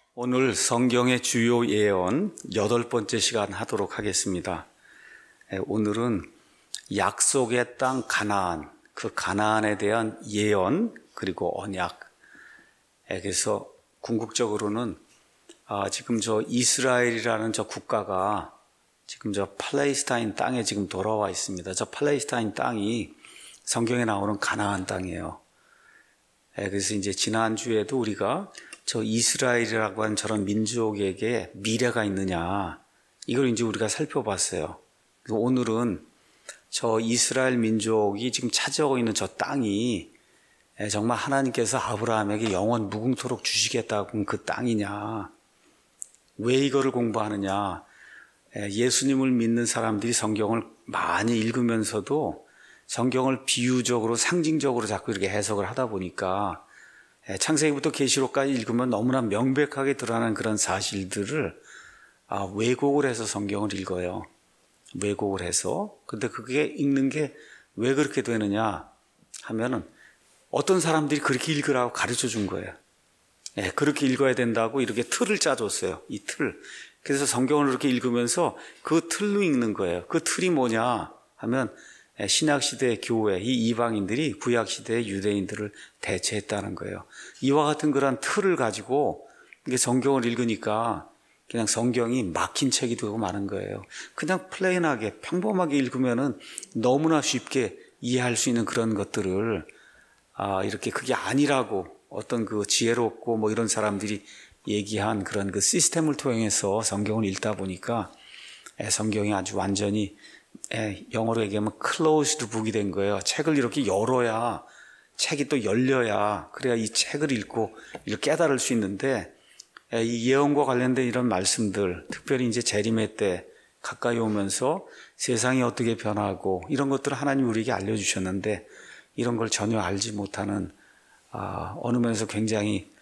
오늘 성경의 주요 예언 8번째 시간 하도록 하겠습니다. 오늘은 약속의 땅 가나안, 그 가나안에 대한 예언 그리고 언약. 그래서 궁극적으로는 지금 저 이스라엘이라는 저 국가가 지금 저 팔레스타인 땅에 지금 돌아와 있습니다. 저 팔레스타인 땅이 성경에 나오는 가나안 땅이에요. 그래서 이제 지난주에도 우리가 저 이스라엘이라고 하는 저런 민족에게 미래가 있느냐, 이걸 이제 우리가 살펴봤어요. 오늘은 저 이스라엘 민족이 지금 차지하고 있는 저 땅이 정말 하나님께서 아브라함에게 영원 무궁토록 주시겠다고 그 땅이냐, 왜 이거를 공부하느냐. 예수님을 믿는 사람들이 성경을 많이 읽으면서도 성경을 비유적으로 상징적으로 자꾸 이렇게 해석을 하다 보니까 창세기부터 계시록까지 읽으면 너무나 명백하게 드러나는 그런 사실들을 왜곡을 해서 성경을 읽어요. 왜곡을 해서. 근데 그게 읽는 게 왜 그렇게 되느냐 하면은 어떤 사람들이 그렇게 읽으라고 가르쳐 준 거예요. 그렇게 읽어야 된다고 이렇게 틀을 짜줬어요. 이 틀. 그래서 성경을 이렇게 읽으면서 그 틀로 읽는 거예요. 그 틀이 뭐냐 하면 신약시대의 교회, 이 이방인들이 구약시대의 유대인들을 대체했다는 거예요. 이와 같은 그런 틀을 가지고 이게 성경을 읽으니까 그냥 성경이 막힌 책이 되고 마는 거예요. 그냥 플레인하게 평범하게 읽으면은 너무나 쉽게 이해할 수 있는 그런 것들을 이렇게 그게 아니라고 어떤 그 지혜롭고 뭐 이런 사람들이 얘기한 그런 그 시스템을 통해서 성경을 읽다 보니까 성경이 아주 완전히 영어로 얘기하면 closed book이 된 거예요. 책을 이렇게 열어야, 책이 또 열려야, 그래야 이 책을 읽고 이렇게 깨달을 수 있는데, 이 예언과 관련된 이런 말씀들, 특별히 이제 재림의 때 가까이 오면서 세상이 어떻게 변하고 이런 것들을 하나님이 우리에게 알려주셨는데, 이런 걸 전혀 알지 못하는 어느 면에서 굉장히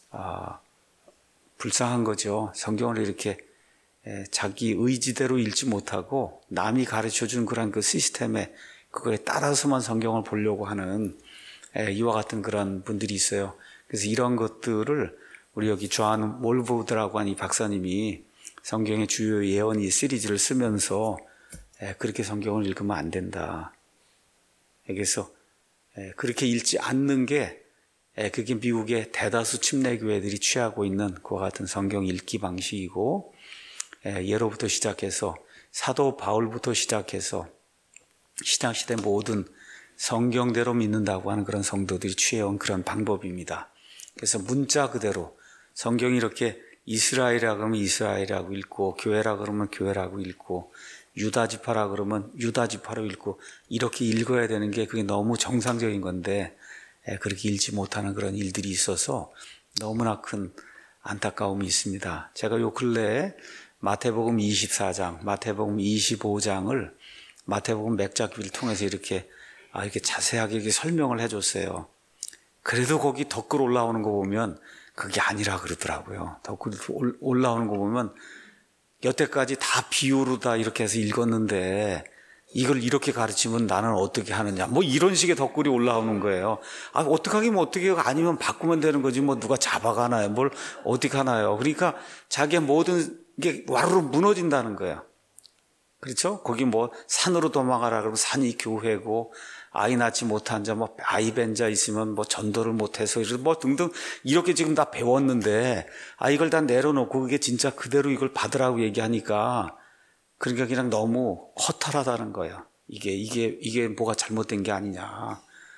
불쌍한 거죠. 성경을 이렇게 자기 의지대로 읽지 못하고 남이 가르쳐준 그런 그 시스템에 그거에 따라서만 성경을 보려고 하는 이와 같은 그런 분들이 있어요. 그래서 이런 것들을 우리 여기 존 몰보드라고 하는 이 박사님이 성경의 주요 예언 이 시리즈를 쓰면서 그렇게 성경을 읽으면 안 된다. 그래서 그렇게 읽지 않는 게 그게 미국의 대다수 침례교회들이 취하고 있는 그와 같은 성경 읽기 방식이고, 예로부터 시작해서 사도 바울부터 시작해서 신약시대 모든 성경대로 믿는다고 하는 그런 성도들이 취해온 그런 방법입니다. 그래서 문자 그대로 성경이 이렇게 이스라엘이라 그러면 이스라엘이라고 읽고, 교회라 그러면 교회라고 읽고, 유다지파라 그러면 유다지파로 읽고, 이렇게 읽어야 되는 게 그게 너무 정상적인 건데 그렇게 읽지 못하는 그런 일들이 있어서 너무나 큰 안타까움이 있습니다. 제가 요 근래에 마태복음 24장, 마태복음 25장을 마태복음 맥작기를 통해서 이렇게 자세하게 이렇게 설명을 해줬어요. 그래도 거기 덧글 올라오는 거 보면 그게 아니라 그러더라고요. 덧글 올라오는 거 보면 여태까지 다 비유로 다 이렇게 해서 읽었는데 이걸 이렇게 가르치면 나는 어떻게 하느냐, 뭐 이런 식의 덧글이 올라오는 거예요. 어떻게 하긴 뭐 어떻게 해요. 아니면 바꾸면 되는 거지 뭐 누가 잡아가나요, 뭘 어떻게 하나요. 그러니까 자기의 모든 게 와르르 무너진다는 거예요. 그렇죠? 거기 뭐 산으로 도망가라 그러면 산이 교회고, 아이 낳지 못한 자, 뭐 아이 뵌 자 있으면 뭐 전도를 못해서 뭐 등등 이렇게 지금 다 배웠는데 이걸 다 내려놓고 그게 진짜 그대로 이걸 받으라고 얘기하니까, 그러니까 그냥 너무 허탈하다는 거예요. 이게 뭐가 잘못된 게 아니냐.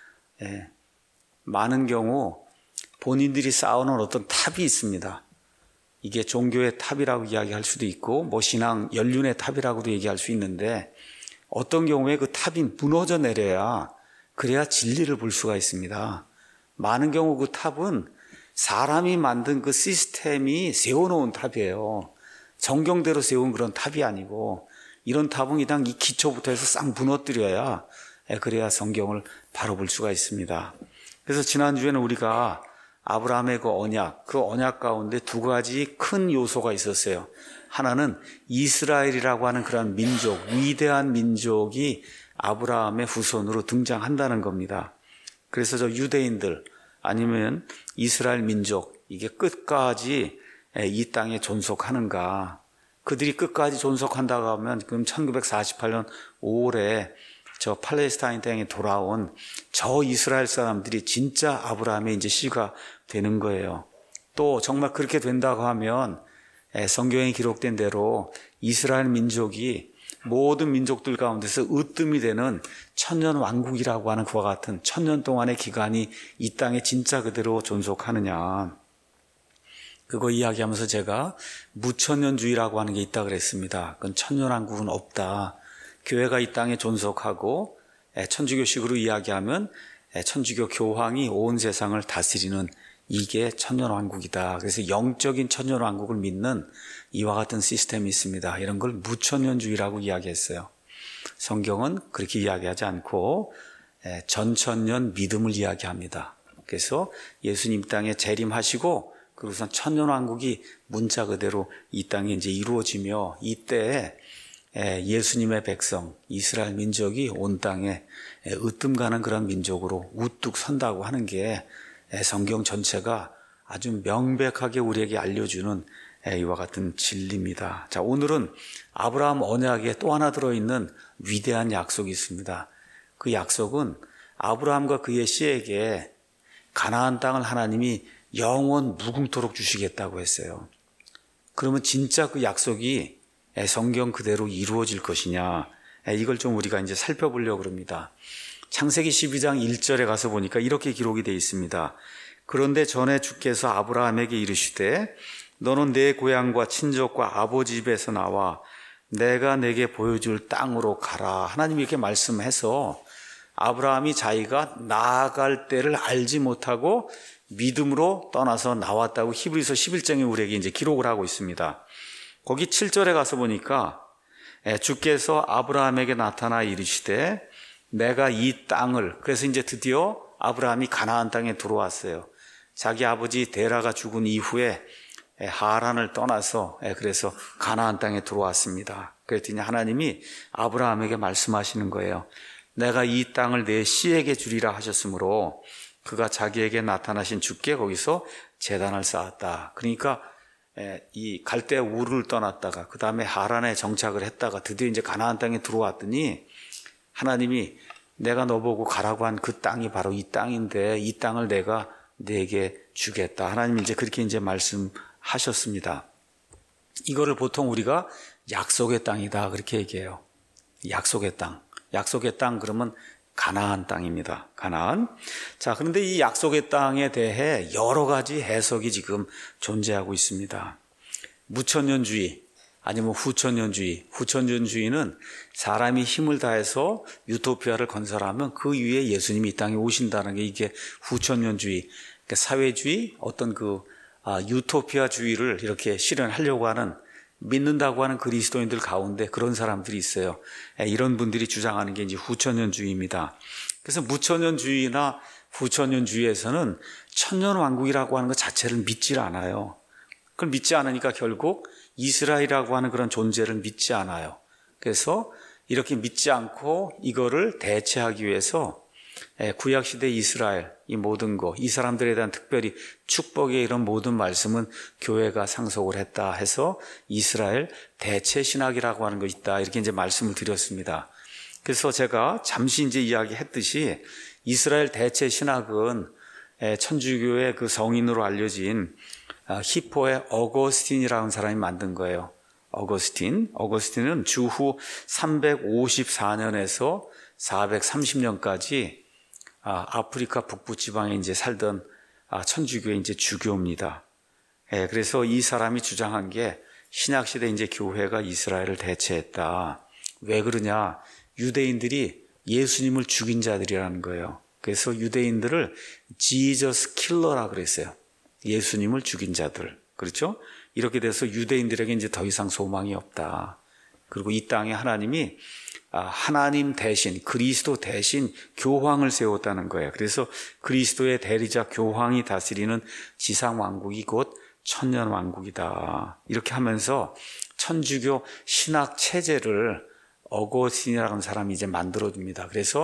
많은 경우 본인들이 쌓아놓은 어떤 탑이 있습니다. 이게 종교의 탑이라고 이야기할 수도 있고, 뭐 신앙 연륜의 탑이라고도 얘기할 수 있는데, 어떤 경우에 그 탑이 무너져 내려야, 그래야 진리를 볼 수가 있습니다. 많은 경우 그 탑은 사람이 만든 그 시스템이 세워놓은 탑이에요. 정경대로 세운 그런 탑이 아니고, 이런 탑은 그냥 이 기초부터 해서 싹 무너뜨려야, 그래야 성경을 바로 볼 수가 있습니다. 그래서 지난주에는 우리가 아브라함의 그 언약 가운데 두 가지 큰 요소가 있었어요. 하나는 이스라엘이라고 하는 그런 민족, 위대한 민족이 아브라함의 후손으로 등장한다는 겁니다. 그래서 저 유대인들 아니면 이스라엘 민족, 이게 끝까지 이 땅에 존속하는가? 그들이 끝까지 존속한다고 하면 그럼 1948년 5월에 저 팔레스타인 땅에 돌아온 저 이스라엘 사람들이 진짜 아브라함의 이제 씨가 되는 거예요. 또 정말 그렇게 된다고 하면 성경에 기록된 대로 이스라엘 민족이 모든 민족들 가운데서 으뜸이 되는 천년 왕국이라고 하는 그와 같은 천년 동안의 기간이 이 땅에 진짜 그대로 존속하느냐. 그거 이야기하면서 제가 무천년주의라고 하는 게 있다 그랬습니다. 그건 천년왕국은 없다. 교회가 이 땅에 존속하고 천주교식으로 이야기하면 천주교 교황이 온 세상을 다스리는 이게 천년왕국이다. 그래서 영적인 천년왕국을 믿는 이와 같은 시스템이 있습니다. 이런 걸 무천년주의라고 이야기했어요. 성경은 그렇게 이야기하지 않고 전천년 믿음을 이야기합니다. 그래서 예수님 땅에 재림하시고 그리고선 천년왕국이 문자 그대로 이 땅에 이제 이루어지며 이때에 예수님의 백성 이스라엘 민족이 온 땅에 으뜸가는 그런 민족으로 우뚝 선다고 하는 게 성경 전체가 아주 명백하게 우리에게 알려주는 이와 같은 진리입니다. 자, 오늘은 아브라함 언약에 또 하나 들어있는 위대한 약속이 있습니다. 그 약속은 아브라함과 그의 씨에게 가나안 땅을 하나님이 영원 무궁토록 주시겠다고 했어요. 그러면 진짜 그 약속이 성경 그대로 이루어질 것이냐, 이걸 좀 우리가 이제 살펴보려고 합니다. 창세기 12장 1절에 가서 보니까 이렇게 기록이 되어 있습니다. 그런데 전에 주께서 아브라함에게 이르시되 너는 내 고향과 친족과 아버지 집에서 나와 내가 내게 보여줄 땅으로 가라. 하나님이 이렇게 말씀해서 아브라함이 자기가 나아갈 때를 알지 못하고 믿음으로 떠나서 나왔다고 히브리서 11장에 우리에게 이제 기록을 하고 있습니다. 거기 7절에 가서 보니까 주께서 아브라함에게 나타나 이르시되 내가 이 땅을, 그래서 이제 드디어 아브라함이 가나안 땅에 들어왔어요. 자기 아버지 데라가 죽은 이후에 하란을 떠나서 그래서 가나안 땅에 들어왔습니다. 그랬더니 하나님이 아브라함에게 말씀하시는 거예요. 내가 이 땅을 내 씨에게 주리라 하셨으므로 그가 자기에게 나타나신 주께 거기서 제단을 쌓았다. 그러니까 이 갈대 우르를 떠났다가 그 다음에 하란에 정착을 했다가 드디어 이제 가나안 땅에 들어왔더니 하나님이 내가 너보고 가라고 한 그 땅이 바로 이 땅인데 이 땅을 내가 내게 주겠다. 하나님이 이제 그렇게 이제 말씀하셨습니다. 이거를 보통 우리가 약속의 땅이다 그렇게 얘기해요. 약속의 땅. 약속의 땅 그러면 가나안 땅입니다. 가나안. 자, 그런데 이 약속의 땅에 대해 여러 가지 해석이 지금 존재하고 있습니다. 무천년주의 아니면 후천년주의. 후천년주의는 사람이 힘을 다해서 유토피아를 건설하면 그 위에 예수님이 이 땅에 오신다는 게 이게 후천년주의. 그러니까 사회주의, 어떤 유토피아주의를 이렇게 실현하려고 하는, 믿는다고 하는 그리스도인들 가운데 그런 사람들이 있어요. 이런 분들이 주장하는 게 이제 후천년주의입니다. 그래서 무천년주의나 후천년주의에서는 천년왕국이라고 하는 것 자체를 믿질 않아요. 그걸 믿지 않으니까 결국 이스라엘이라고 하는 그런 존재를 믿지 않아요. 그래서 이렇게 믿지 않고 이거를 대체하기 위해서 구약시대 이스라엘, 이 모든 거, 이 사람들에 대한 특별히 축복의 이런 모든 말씀은 교회가 상속을 했다 해서 이스라엘 대체 신학이라고 하는 거 있다. 이렇게 이제 말씀을 드렸습니다. 그래서 제가 잠시 이제 이야기했듯이 이스라엘 대체 신학은 천주교의 그 성인으로 알려진 히포의 어거스틴이라는 사람이 만든 거예요. 어거스틴은 주후 354년에서 430년까지 아프리카 북부 지방에 이제 살던 천주교의 이제 주교입니다. 그래서 이 사람이 주장한 게 신약시대 이제 교회가 이스라엘을 대체했다. 왜 그러냐? 유대인들이 예수님을 죽인 자들이라는 거예요. 그래서 유대인들을 지저스 킬러라 그랬어요. 예수님을 죽인 자들. 그렇죠? 이렇게 돼서 유대인들에게 이제 더 이상 소망이 없다. 그리고 이 땅에 하나님이 하나님 대신, 그리스도 대신 교황을 세웠다는 거예요. 그래서 그리스도의 대리자 교황이 다스리는 지상왕국이 곧 천년왕국이다. 이렇게 하면서 천주교 신학 체제를 어거스틴이라는 사람이 이제 만들어줍니다. 그래서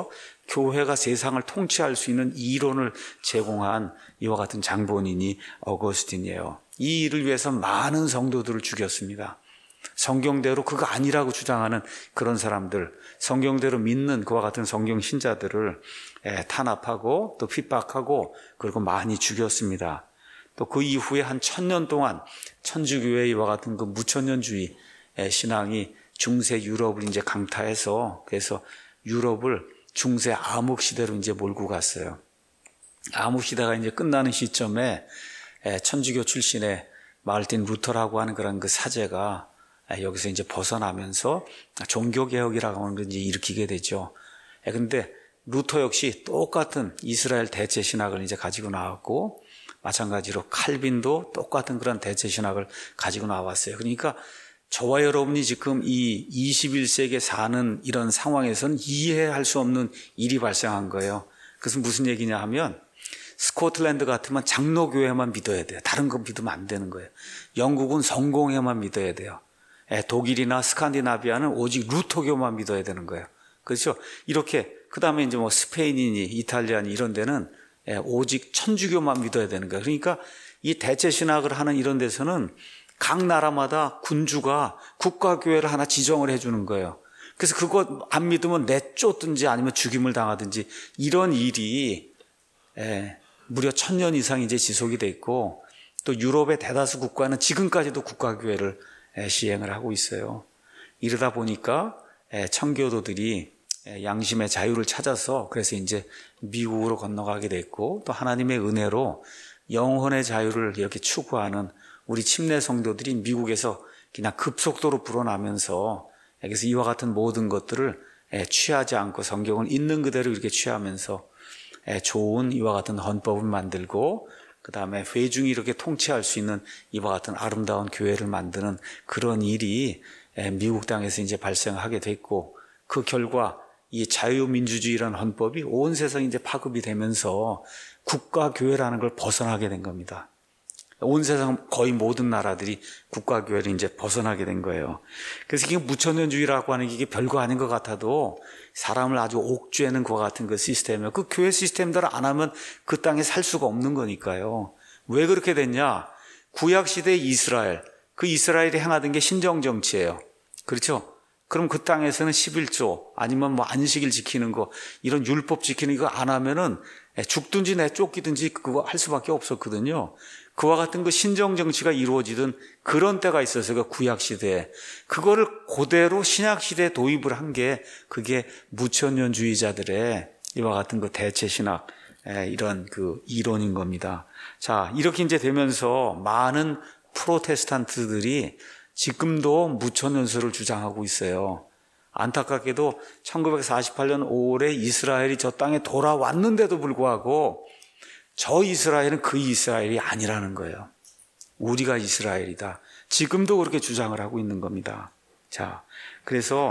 교회가 세상을 통치할 수 있는 이론을 제공한 이와 같은 장본인이 어거스틴이에요. 이 일을 위해서 많은 성도들을 죽였습니다. 성경대로 그거 아니라고 주장하는 그런 사람들, 성경대로 믿는 그와 같은 성경 신자들을 탄압하고 또 핍박하고 그리고 많이 죽였습니다. 또 그 이후에 한 1000년 동안 천주교회 이와 같은 그 무천년주의 신앙이 중세 유럽을 이제 강타해서 그래서 유럽을 중세 암흑 시대로 이제 몰고 갔어요. 암흑 시대가 이제 끝나는 시점에 천주교 출신의 마르틴 루터라고 하는 그런 그 사제가 여기서 이제 벗어나면서 종교개혁이라고 하는 걸 이제 일으키게 되죠. 근데 루터 역시 똑같은 이스라엘 대체 신학을 이제 가지고 나왔고, 마찬가지로 칼빈도 똑같은 그런 대체 신학을 가지고 나왔어요. 그러니까 저와 여러분이 지금 이 21세기에 사는 이런 상황에서는 이해할 수 없는 일이 발생한 거예요. 그래서 무슨 얘기냐 하면, 스코틀랜드 같으면 장로교회만 믿어야 돼요. 다른 거 믿으면 안 되는 거예요. 영국은 성공회만 믿어야 돼요. 독일이나 스칸디나비아는 오직 루터교만 믿어야 되는 거예요. 그렇죠? 이렇게 그 다음에 이제 뭐 스페인이니 이탈리아니 이런 데는 오직 천주교만 믿어야 되는 거예요. 그러니까 이 대체 신학을 하는 이런 데서는 각 나라마다 군주가 국가교회를 하나 지정을 해주는 거예요. 그래서 그거 안 믿으면 내쫓든지 아니면 죽임을 당하든지 이런 일이 무려 1000년 이상 이제 지속이 돼 있고, 또 유럽의 대다수 국가는 지금까지도 국가교회를 시행을 하고 있어요. 이러다 보니까 청교도들이 양심의 자유를 찾아서 그래서 이제 미국으로 건너가게 됐고, 또 하나님의 은혜로 영혼의 자유를 이렇게 추구하는 우리 침례 성도들이 미국에서 그냥 급속도로 불어나면서 그래서 이와 같은 모든 것들을 취하지 않고 성경을 있는 그대로 이렇게 취하면서 좋은 이와 같은 헌법을 만들고, 그 다음에 회중이 이렇게 통치할 수 있는 이와 같은 아름다운 교회를 만드는 그런 일이 미국 땅에서 이제 발생하게 됐고, 그 결과 이 자유민주주의라는 헌법이 온 세상에 이제 파급이 되면서 국가교회라는 걸 벗어나게 된 겁니다. 온 세상 거의 모든 나라들이 국가교회를 이제 벗어나게 된 거예요. 그래서 이게 무천년주의라고 하는 게 이게 별거 아닌 것 같아도 사람을 아주 옥죄는 그와 같은 그 시스템이에요. 그 교회 시스템대로 안 하면 그 땅에 살 수가 없는 거니까요. 왜 그렇게 됐냐? 구약시대의 이스라엘, 그 이스라엘이 행하던 게 신정정치예요. 그렇죠? 그럼 그 땅에서는 11조 아니면 뭐 안식일 지키는 거, 이런 율법 지키는 거 안 하면은 죽든지 내쫓기든지 그거 할 수밖에 없었거든요. 그와 같은 그 신정정치가 이루어지던 그런 때가 있었어요. 그 구약시대에. 그거를 그대로 신약시대에 도입을 한 게 그게 무천년주의자들의 이와 같은 그 대체신학, 이런 그 이론인 겁니다. 자, 이렇게 이제 되면서 많은 프로테스탄트들이 지금도 무천년설을 주장하고 있어요. 안타깝게도 1948년 5월에 이스라엘이 저 땅에 돌아왔는데도 불구하고 저 이스라엘은 그 이스라엘이 아니라는 거예요. 우리가 이스라엘이다. 지금도 그렇게 주장을 하고 있는 겁니다. 자, 그래서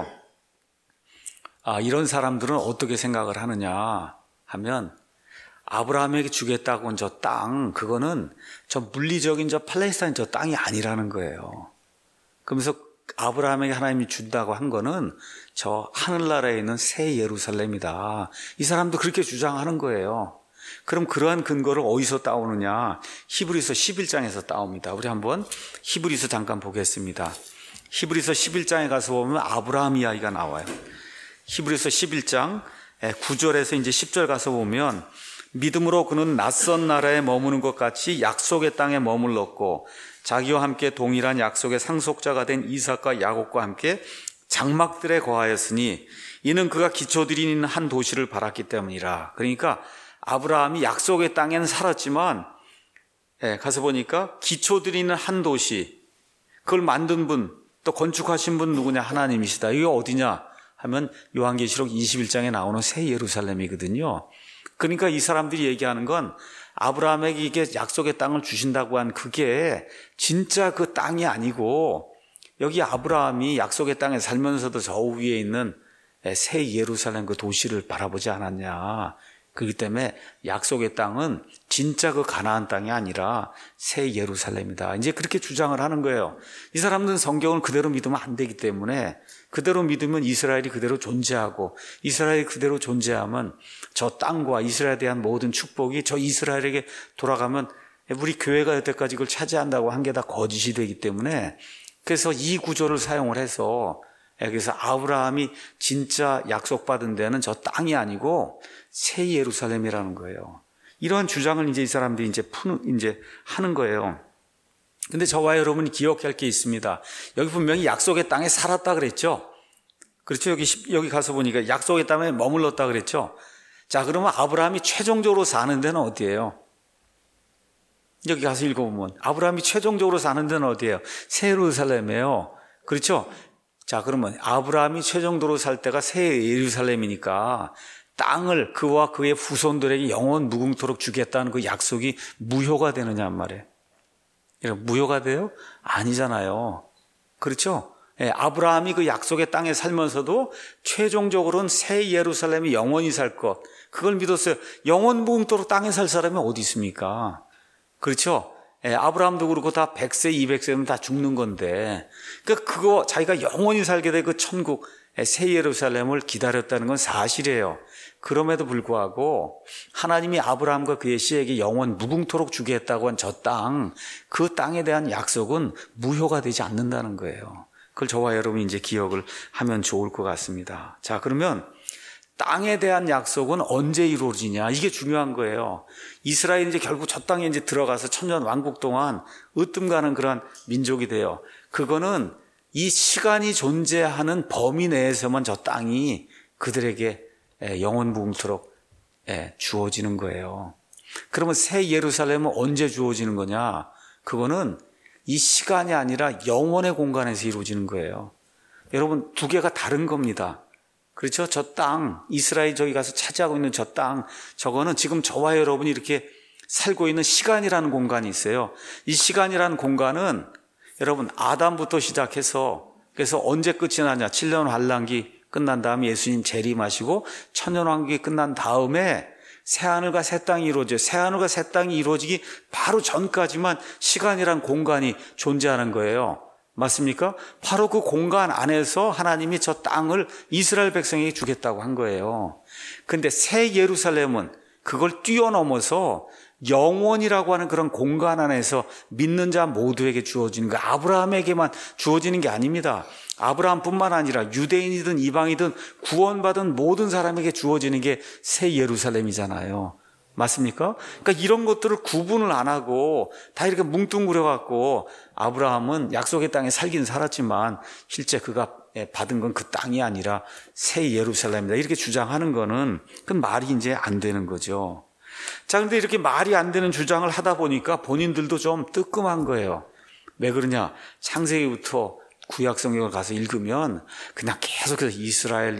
이런 사람들은 어떻게 생각을 하느냐 하면, 아브라함에게 주겠다고 한 저 땅, 그거는 저 물리적인 저 팔레스타인 저 땅이 아니라는 거예요. 그러면서 아브라함에게 하나님이 준다고 한 거는 저 하늘나라에 있는 새 예루살렘이다. 이 사람도 그렇게 주장하는 거예요. 그럼 그러한 근거를 어디서 따오느냐? 히브리서 11장에서 따옵니다. 우리 한번 히브리서 잠깐 보겠습니다. 히브리서 11장에 가서 보면 아브라함 이야기가 나와요. 히브리서 11장 9절에서 이제 10절 가서 보면, 믿음으로 그는 낯선 나라에 머무는 것 같이 약속의 땅에 머물렀고, 자기와 함께 동일한 약속의 상속자가 된 이삭과 야곱과 함께 장막들에 거하였으니 이는 그가 기초들인 한 도시를 바랐기 때문이라. 그러니까 아브라함이 약속의 땅에는 살았지만 가서 보니까 기초들이는 한 도시, 그걸 만든 분, 또 건축하신 분 누구냐? 하나님이시다. 이게 어디냐 하면 요한계시록 21장에 나오는 새 예루살렘이거든요. 그러니까 이 사람들이 얘기하는 건 아브라함에게 이게 약속의 땅을 주신다고 한 그게 진짜 그 땅이 아니고, 여기 아브라함이 약속의 땅에 살면서도 저 위에 있는 새 예루살렘 그 도시를 바라보지 않았냐. 그렇기 때문에 약속의 땅은 진짜 그 가나안 땅이 아니라 새 예루살렘이다. 이제 그렇게 주장을 하는 거예요. 이 사람들은 성경을 그대로 믿으면 안 되기 때문에 그대로 믿으면 이스라엘이 그대로 존재하고 이스라엘이 그대로 존재하면 저 땅과 이스라엘에 대한 모든 축복이 저 이스라엘에게 돌아가면 우리 교회가 여태까지 그걸 차지한다고 한 게 다 거짓이 되기 때문에 그래서 이 구조를 사용을 해서 그래서 아브라함이 진짜 약속받은 데는 저 땅이 아니고 새 예루살렘이라는 거예요. 이러한 주장을 이제 이 사람들이 이제 하는 거예요. 근데 저와 여러분이 기억할 게 있습니다. 여기 분명히 약속의 땅에 살았다 그랬죠? 그렇죠? 여기 가서 보니까 약속의 땅에 머물렀다 그랬죠? 자, 그러면 아브라함이 최종적으로 사는 데는 어디예요? 여기 가서 읽어보면 아브라함이 최종적으로 사는 데는 어디예요? 새 예루살렘이에요. 그렇죠? 자, 그러면 아브라함이 최종적으로 살 때가 새 예루살렘이니까 땅을 그와 그의 후손들에게 영원 무궁토록 주겠다는 그 약속이 무효가 되느냐 말이에요. 무효가 돼요? 아니잖아요. 그렇죠? 아브라함이 그 약속의 땅에 살면서도 최종적으로는 새 예루살렘이 영원히 살 것, 그걸 믿었어요. 영원 무궁토록 땅에 살 사람이 어디 있습니까? 그렇죠? 아브라함도 그렇고 다 100세, 200세면 다 죽는 건데, 그거 자기가 영원히 살게 될 그 천국, 새 예루살렘을 기다렸다는 건 사실이에요. 그럼에도 불구하고 하나님이 아브라함과 그의 씨에게 영원 무궁토록 주겠다고 한 저 땅, 그 땅에 대한 약속은 무효가 되지 않는다는 거예요. 그걸 저와 여러분이 이제 기억을 하면 좋을 것 같습니다. 자, 그러면 땅에 대한 약속은 언제 이루어지냐? 이게 중요한 거예요. 이스라엘이 이제 결국 저 땅에 이제 들어가서 천년 왕국 동안 으뜸가는 그런 민족이 돼요. 그거는 이 시간이 존재하는 범위 내에서만 저 땅이 그들에게 영원 무궁토록 주어지는 거예요. 그러면 새 예루살렘은 언제 주어지는 거냐? 그거는 이 시간이 아니라 영원의 공간에서 이루어지는 거예요. 여러분, 두 개가 다른 겁니다. 그렇죠? 저 땅, 이스라엘 저기 가서 차지하고 있는 저 땅, 저거는 지금 저와 여러분이 이렇게 살고 있는 시간이라는 공간이 있어요. 이 시간이라는 공간은 여러분 아담부터 시작해서 그래서 언제 끝이 나냐? 7년 환란기 끝난 다음에 예수님 재림하시고 천년 왕국이 끝난 다음에 새하늘과 새 땅이 이루어져요. 새하늘과 새 땅이 이루어지기 바로 전까지만 시간이란 공간이 존재하는 거예요. 맞습니까? 바로 그 공간 안에서 하나님이 저 땅을 이스라엘 백성에게 주겠다고 한 거예요. 근데 새 예루살렘은 그걸 뛰어넘어서 영원이라고 하는 그런 공간 안에서 믿는 자 모두에게 주어지는 거, 아브라함에게만 주어지는 게 아닙니다. 아브라함뿐만 아니라 유대인이든 이방이든 구원받은 모든 사람에게 주어지는 게 새 예루살렘이잖아요. 맞습니까? 그러니까 이런 것들을 구분을 안 하고 다 이렇게 뭉뚱그려 갖고 아브라함은 약속의 땅에 살긴 살았지만 실제 그가 받은 건 그 땅이 아니라 새 예루살렘이다, 이렇게 주장하는 거는 그건 말이 이제 안 되는 거죠. 자, 근데 이렇게 말이 안 되는 주장을 하다 보니까 본인들도 좀 뜨끔한 거예요. 왜 그러냐? 창세기부터 구약 성경을 가서 읽으면 그냥 계속해서 이스라엘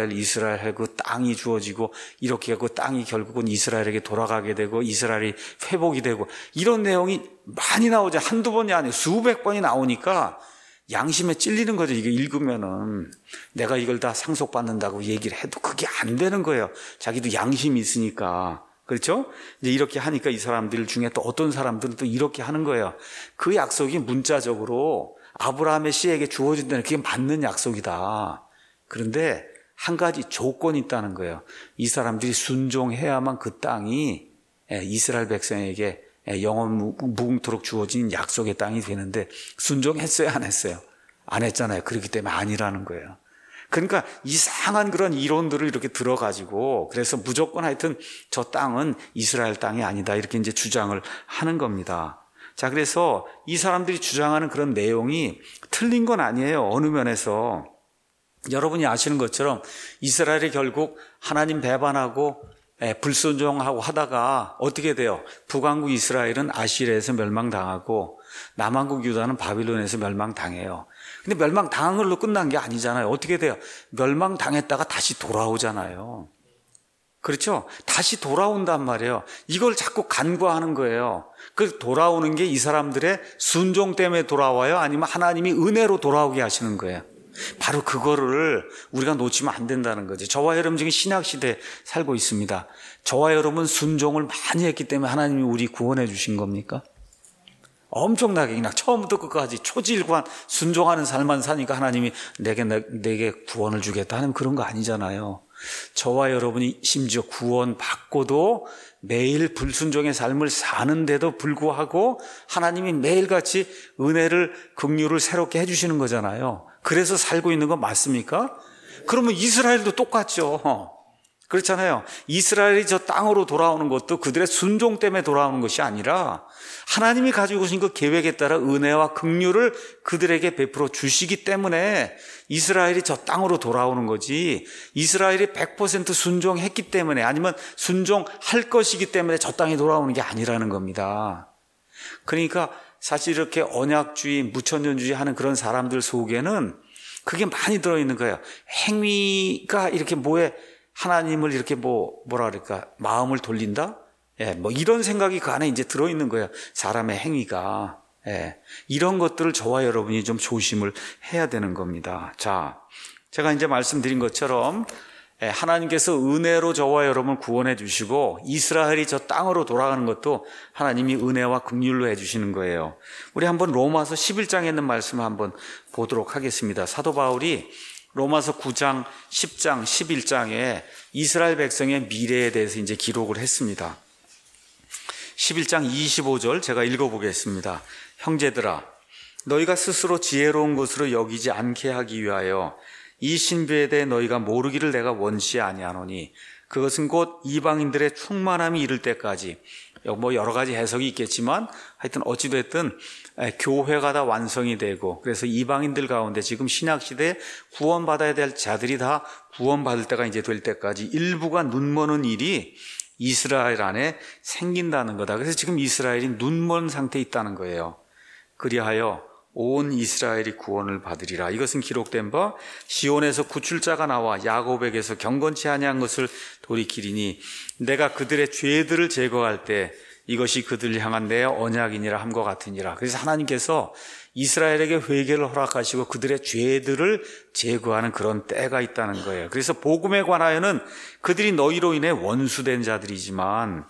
하고 땅이 주어지고 이렇게 하고 땅이 결국은 이스라엘에게 돌아가게 되고 이스라엘이 회복이 되고 이런 내용이 많이 나오죠. 한두 번이 아니에요. 수백 번이 나오니까 양심에 찔리는 거죠. 이게 읽으면은 내가 이걸 다 상속받는다고 얘기를 해도 그게 안 되는 거예요. 자기도 양심이 있으니까. 그렇죠? 이제 이렇게 하니까 이 사람들 중에 또 어떤 사람들은 또 이렇게 하는 거예요. 그 약속이 문자적으로 아브라함의 씨에게 주어진다는 그게 맞는 약속이다. 그런데 한 가지 조건이 있다는 거예요. 이 사람들이 순종해야만 그 땅이 이스라엘 백성에게 영원 무궁토록 주어진 약속의 땅이 되는데 순종했어요, 안 했어요? 안 했잖아요. 그렇기 때문에 아니라는 거예요. 그러니까 이상한 그런 이론들을 이렇게 들어가지고 그래서 무조건 하여튼 저 땅은 이스라엘 땅이 아니다, 이렇게 이제 주장을 하는 겁니다. 자, 그래서 이 사람들이 주장하는 그런 내용이 틀린 건 아니에요. 어느 면에서 여러분이 아시는 것처럼 이스라엘이 결국 하나님 배반하고 불순종하고 하다가 어떻게 돼요? 북왕국 이스라엘은 아시리아에서 멸망당하고 남왕국 유다는 바빌론에서 멸망당해요. 근데 멸망당한 걸로 끝난 게 아니잖아요. 어떻게 돼요? 멸망당했다가 다시 돌아오잖아요. 그렇죠? 다시 돌아온단 말이에요. 이걸 자꾸 간과하는 거예요. 그 돌아오는 게 이 사람들의 순종 때문에 돌아와요? 아니면 하나님이 은혜로 돌아오게 하시는 거예요? 바로 그거를 우리가 놓치면 안 된다는 거죠. 저와 여러분 지금 신약시대에 살고 있습니다. 저와 여러분 순종을 많이 했기 때문에 하나님이 우리 구원해 주신 겁니까? 엄청나게 그냥 처음부터 끝까지 초지일관 순종하는 삶만 사니까 하나님이 내게 구원을 주겠다 하는 그런 거 아니잖아요. 저와 여러분이 심지어 구원 받고도 매일 불순종의 삶을 사는데도 불구하고 하나님이 매일같이 은혜를 긍휼을 새롭게 해주시는 거잖아요. 그래서 살고 있는 거 맞습니까? 그러면 이스라엘도 똑같죠. 그렇잖아요. 이스라엘이 저 땅으로 돌아오는 것도 그들의 순종 때문에 돌아오는 것이 아니라 하나님이 가지고 오신 그 계획에 따라 은혜와 긍휼을 그들에게 베풀어 주시기 때문에 이스라엘이 저 땅으로 돌아오는 거지, 이스라엘이 100% 순종했기 때문에 아니면 순종할 것이기 때문에 저 땅에 돌아오는 게 아니라는 겁니다. 그러니까 사실 이렇게 언약주의, 무천년주의 하는 그런 사람들 속에는 그게 많이 들어있는 거예요. 행위가 이렇게 하나님을 이렇게 뭐라 그럴까, 마음을 돌린다? 이런 생각이 그 안에 이제 들어있는 거예요. 사람의 행위가. 이런 것들을 저와 여러분이 좀 조심을 해야 되는 겁니다. 자, 제가 이제 말씀드린 것처럼 하나님께서 은혜로 저와 여러분을 구원해 주시고 이스라엘이 저 땅으로 돌아가는 것도 하나님이 은혜와 긍휼로 해 주시는 거예요. 우리 한번 로마서 11장에 있는 말씀을 한번 보도록 하겠습니다. 사도 바울이 로마서 9장, 10장, 11장에 이스라엘 백성의 미래에 대해서 이제 기록을 했습니다. 11장 25절 제가 읽어보겠습니다. 형제들아, 너희가 스스로 지혜로운 것으로 여기지 않게 하기 위하여 이 신비에 대해 너희가 모르기를 내가 원치 아니하노니 그것은 곧 이방인들의 충만함이 이를 때까지, 여러 가지 해석이 있겠지만 하여튼 어찌됐든 교회가 다 완성이 되고, 그래서 이방인들 가운데 지금 신약시대에 구원받아야 될 자들이 다 구원받을 때가 이제 될 때까지 일부가 눈머는 일이 이스라엘 안에 생긴다는 거다. 그래서 지금 이스라엘이 눈먼 상태에 있다는 거예요. 그리하여 온 이스라엘이 구원을 받으리라. 이것은 기록된 바 시온에서 구출자가 나와 야곱에게서 경건치 아니한 것을 돌이키리니 내가 그들의 죄들을 제거할 때 이것이 그들을 향한 내 언약이니라 함과 같으니라. 그래서 하나님께서 이스라엘에게 회개를 허락하시고 그들의 죄들을 제거하는 그런 때가 있다는 거예요. 그래서 복음에 관하여는 그들이 너희로 인해 원수된 자들이지만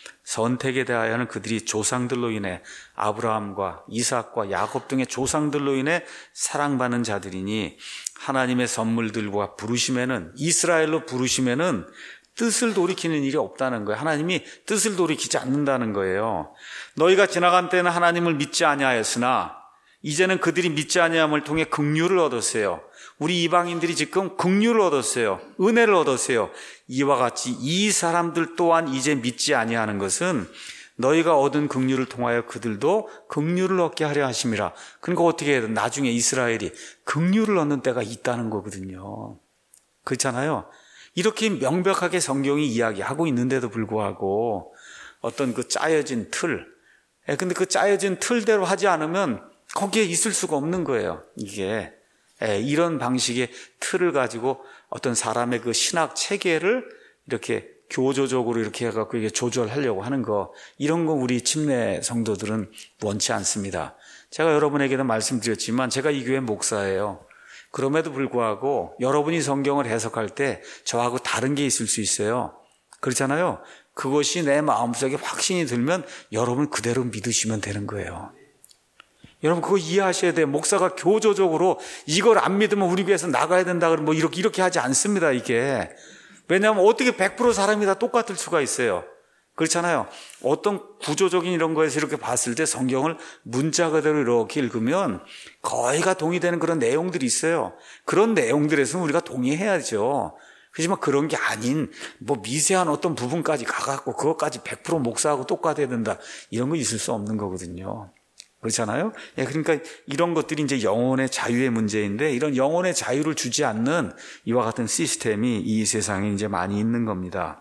선택에 대하여는 그들이 조상들로 인해 아브라함과 이삭과 야곱 등의 조상들로 인해 사랑받는 자들이니 하나님의 선물들과 부르심에는, 이스라엘로 부르심에는 뜻을 돌이키는 일이 없다는 거예요. 하나님이 뜻을 돌이키지 않는다는 거예요. 너희가 지나간 때는 하나님을 믿지 아니하였으나 이제는 그들이 믿지 아니함을 통해 긍휼을 얻었어요. 우리 이방인들이 지금 긍휼을 얻었어요. 은혜를 얻었어요. 이와 같이 이 사람들 또한 이제 믿지 아니하는 것은 너희가 얻은 긍휼을 통하여 그들도 긍휼을 얻게 하려 하심이라. 그러니까 어떻게 해야 돼? 나중에 이스라엘이 긍휼을 얻는 때가 있다는 거거든요. 그렇잖아요. 이렇게 명백하게 성경이 이야기하고 있는데도 불구하고 어떤 그 짜여진 틀, 근데 그 짜여진 틀대로 하지 않으면 거기에 있을 수가 없는 거예요. 이게 이런 방식의 틀을 가지고 어떤 사람의 그 신학 체계를 이렇게 교조적으로 이렇게 해갖고 이게 조절하려고 하는 거, 이런 거 우리 침례 성도들은 원치 않습니다. 제가 여러분에게도 말씀드렸지만 제가 이 교회 목사예요. 그럼에도 불구하고 여러분이 성경을 해석할 때 저하고 다른 게 있을 수 있어요. 그렇잖아요. 그것이 내 마음속에 확신이 들면 여러분 그대로 믿으시면 되는 거예요. 여러분 그거 이해하셔야 돼요. 목사가 교조적으로 이걸 안 믿으면 우리 교회에서 나가야 된다 그러면 이렇게 하지 않습니다. 이게. 왜냐하면 어떻게 100% 사람이 다 똑같을 수가 있어요. 그렇잖아요. 어떤 구조적인 이런 거에서 이렇게 봤을 때 성경을 문자 그대로 이렇게 읽으면 거의가 동의되는 그런 내용들이 있어요. 그런 내용들에서는 우리가 동의해야죠. 하지만 그런 게 아닌 미세한 어떤 부분까지 가갖고 그것까지 100% 목사하고 똑같아야 된다, 이런 거 있을 수 없는 거거든요. 그렇잖아요. 그러니까 이런 것들이 이제 영혼의 자유의 문제인데, 이런 영혼의 자유를 주지 않는 이와 같은 시스템이 이 세상에 이제 많이 있는 겁니다.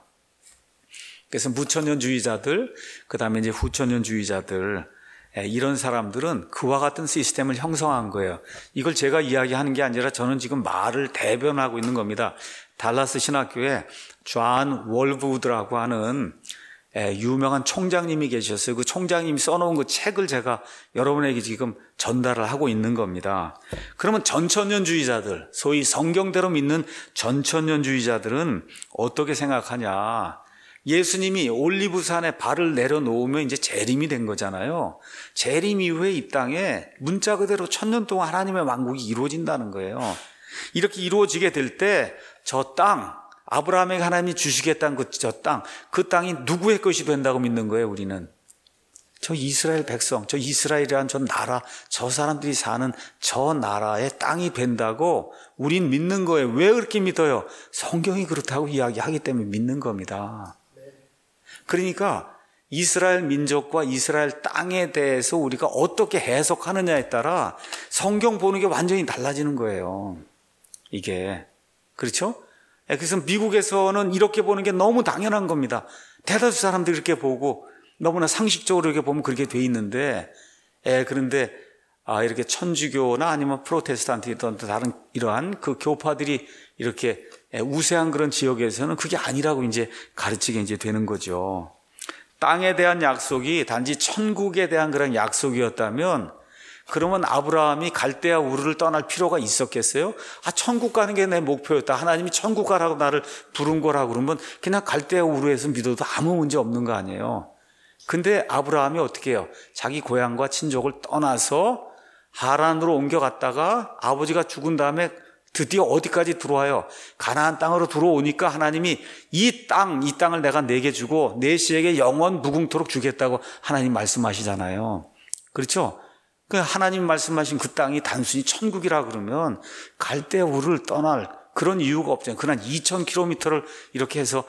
그래서 무천년주의자들, 그 다음에 이제 후천년주의자들, 이런 사람들은 그와 같은 시스템을 형성한 거예요. 이걸 제가 이야기하는 게 아니라 저는 지금 말을 대변하고 있는 겁니다. 달라스 신학교에 존 월브우드라고 하는 유명한 총장님이 계셨어요. 그 총장님이 써놓은 그 책을 제가 여러분에게 지금 전달을 하고 있는 겁니다. 그러면 전천년주의자들, 소위 성경대로 믿는 전천년주의자들은 어떻게 생각하냐? 예수님이 올리브산에 발을 내려놓으면 이제 재림이 된 거잖아요. 재림 이후에 이 땅에 문자 그대로 1000년 동안 하나님의 왕국이 이루어진다는 거예요. 이렇게 이루어지게 될 때 저 땅, 아브라함에게 하나님이 주시겠다는 그 땅이 누구의 것이 된다고 믿는 거예요, 우리는? 저 이스라엘 백성, 저 이스라엘이라는 저 나라, 저 사람들이 사는 저 나라의 땅이 된다고 우린 믿는 거예요. 왜 그렇게 믿어요? 성경이 그렇다고 이야기하기 때문에 믿는 겁니다. 그러니까 이스라엘 민족과 이스라엘 땅에 대해서 우리가 어떻게 해석하느냐에 따라 성경 보는 게 완전히 달라지는 거예요. 이게. 그렇죠? 그래서 미국에서는 이렇게 보는 게 너무 당연한 겁니다. 대다수 사람들이 이렇게 보고 너무나 상식적으로 이렇게 보면 그렇게 돼 있는데, 그런데 이렇게 천주교나 아니면 프로테스탄트든 다른 이러한 그 교파들이 이렇게 우세한 그런 지역에서는 그게 아니라고 이제 가르치게 이제 되는 거죠. 땅에 대한 약속이 단지 천국에 대한 그런 약속이었다면 그러면 아브라함이 갈대아 우르를 떠날 필요가 있었겠어요? 천국 가는 게 내 목표였다. 하나님이 천국 가라고 나를 부른 거라고 그러면 그냥 갈대아 우르에서 믿어도 아무 문제 없는 거 아니에요. 근데 아브라함이 어떻게 해요? 자기 고향과 친족을 떠나서 하란으로 옮겨갔다가 아버지가 죽은 다음에 드디어 어디까지 들어와요? 가나안 땅으로 들어오니까 하나님이 이 땅을 내가 내게 주고 내 씨에게 영원 무궁토록 주겠다고 하나님 말씀하시잖아요. 그렇죠? 하나님 말씀하신 그 땅이 단순히 천국이라 그러면 갈대아 우르를 떠날 그런 이유가 없잖아요. 그냥 2000km를 이렇게 해서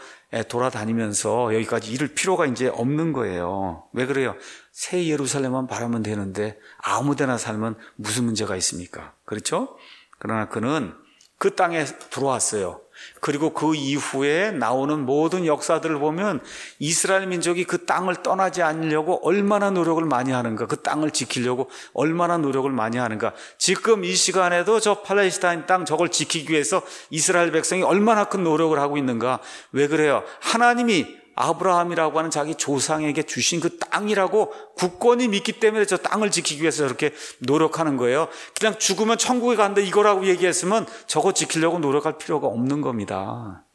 돌아다니면서 여기까지 이를 필요가 이제 없는 거예요. 왜 그래요? 새 예루살렘만 바라면 되는데 아무 데나 살면 무슨 문제가 있습니까? 그렇죠? 그러나 그는 그 땅에 들어왔어요. 그리고 그 이후에 나오는 모든 역사들을 보면 이스라엘 민족이 그 땅을 떠나지 않으려고 얼마나 노력을 많이 하는가, 그 땅을 지키려고 얼마나 노력을 많이 하는가. 지금 이 시간에도 저 팔레스타인 땅 저걸 지키기 위해서 이스라엘 백성이 얼마나 큰 노력을 하고 있는가. 왜 그래요? 하나님이 아브라함이라고 하는 자기 조상에게 주신 그 땅이라고 굳건히 믿기 때문에 저 땅을 지키기 위해서 저렇게 노력하는 거예요. 그냥 죽으면 천국에 간다 이거라고 얘기했으면 저거 지키려고 노력할 필요가 없는 겁니다.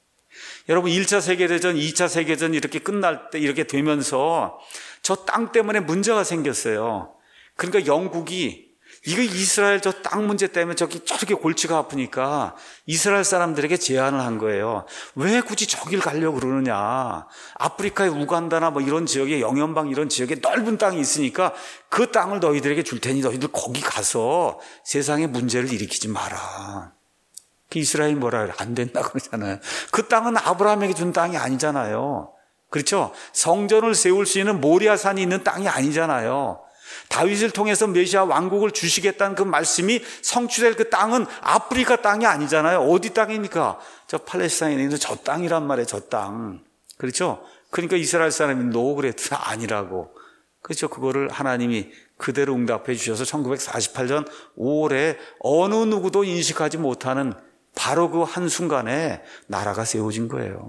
여러분 1차 세계대전, 2차 세계대전 이렇게 끝날 때 이렇게 되면서 저 땅 때문에 문제가 생겼어요. 그러니까 영국이 이거 이스라엘 저 땅 문제 때문에 저렇게 골치가 아프니까 이스라엘 사람들에게 제안을 한 거예요. 왜 굳이 저길 가려고 그러느냐. 아프리카의 우간다나 뭐 이런 지역에 영연방 이런 지역에 넓은 땅이 있으니까 그 땅을 너희들에게 줄 테니 너희들 거기 가서 세상에 문제를 일으키지 마라. 그 이스라엘이 뭐라 그래? 안 된다 그러잖아요. 그 땅은 아브라함에게 준 땅이 아니잖아요. 그렇죠? 성전을 세울 수 있는 모리아산이 있는 땅이 아니잖아요. 다윗을 통해서 메시아 왕국을 주시겠다는 그 말씀이 성취될 그 땅은 아프리카 땅이 아니잖아요. 어디 땅입니까? 저 팔레스타인에 있는 저 땅이란 말이에요. 저 땅. 그렇죠? 그러니까 이스라엘 사람이 노 그랬더니 아니라고. 그렇죠? 그거를 하나님이 그대로 응답해 주셔서 1948년 5월에 어느 누구도 인식하지 못하는 바로 그 한순간에 나라가 세워진 거예요.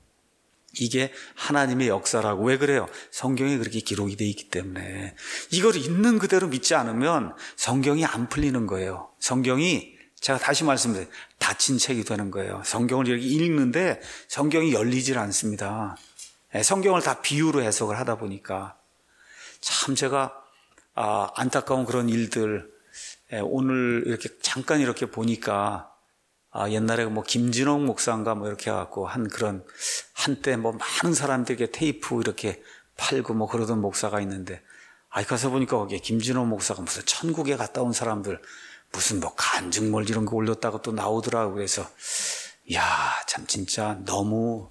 이게 하나님의 역사라고. 왜 그래요? 성경에 그렇게 기록이 되어 있기 때문에. 이걸 있는 그대로 믿지 않으면 성경이 안 풀리는 거예요. 성경이, 제가 다시 말씀드려요, 닫힌 책이 되는 거예요. 성경을 이렇게 읽는데 성경이 열리질 않습니다. 성경을 다 비유로 해석을 하다 보니까. 참 제가 안타까운 그런 일들 오늘 이렇게 잠깐 이렇게 보니까 옛날에 뭐 김진홍 목사인가 뭐 이렇게 해갖고 한 그런 한때 뭐 많은 사람들에게 테이프 이렇게 팔고 뭐 그러던 목사가 있는데 가서 보니까 거기에 김진홍 목사가 무슨 천국에 갔다 온 사람들 무슨 뭐 간증물 이런 거 올렸다고 또 나오더라고. 그래서 이야 참 진짜 너무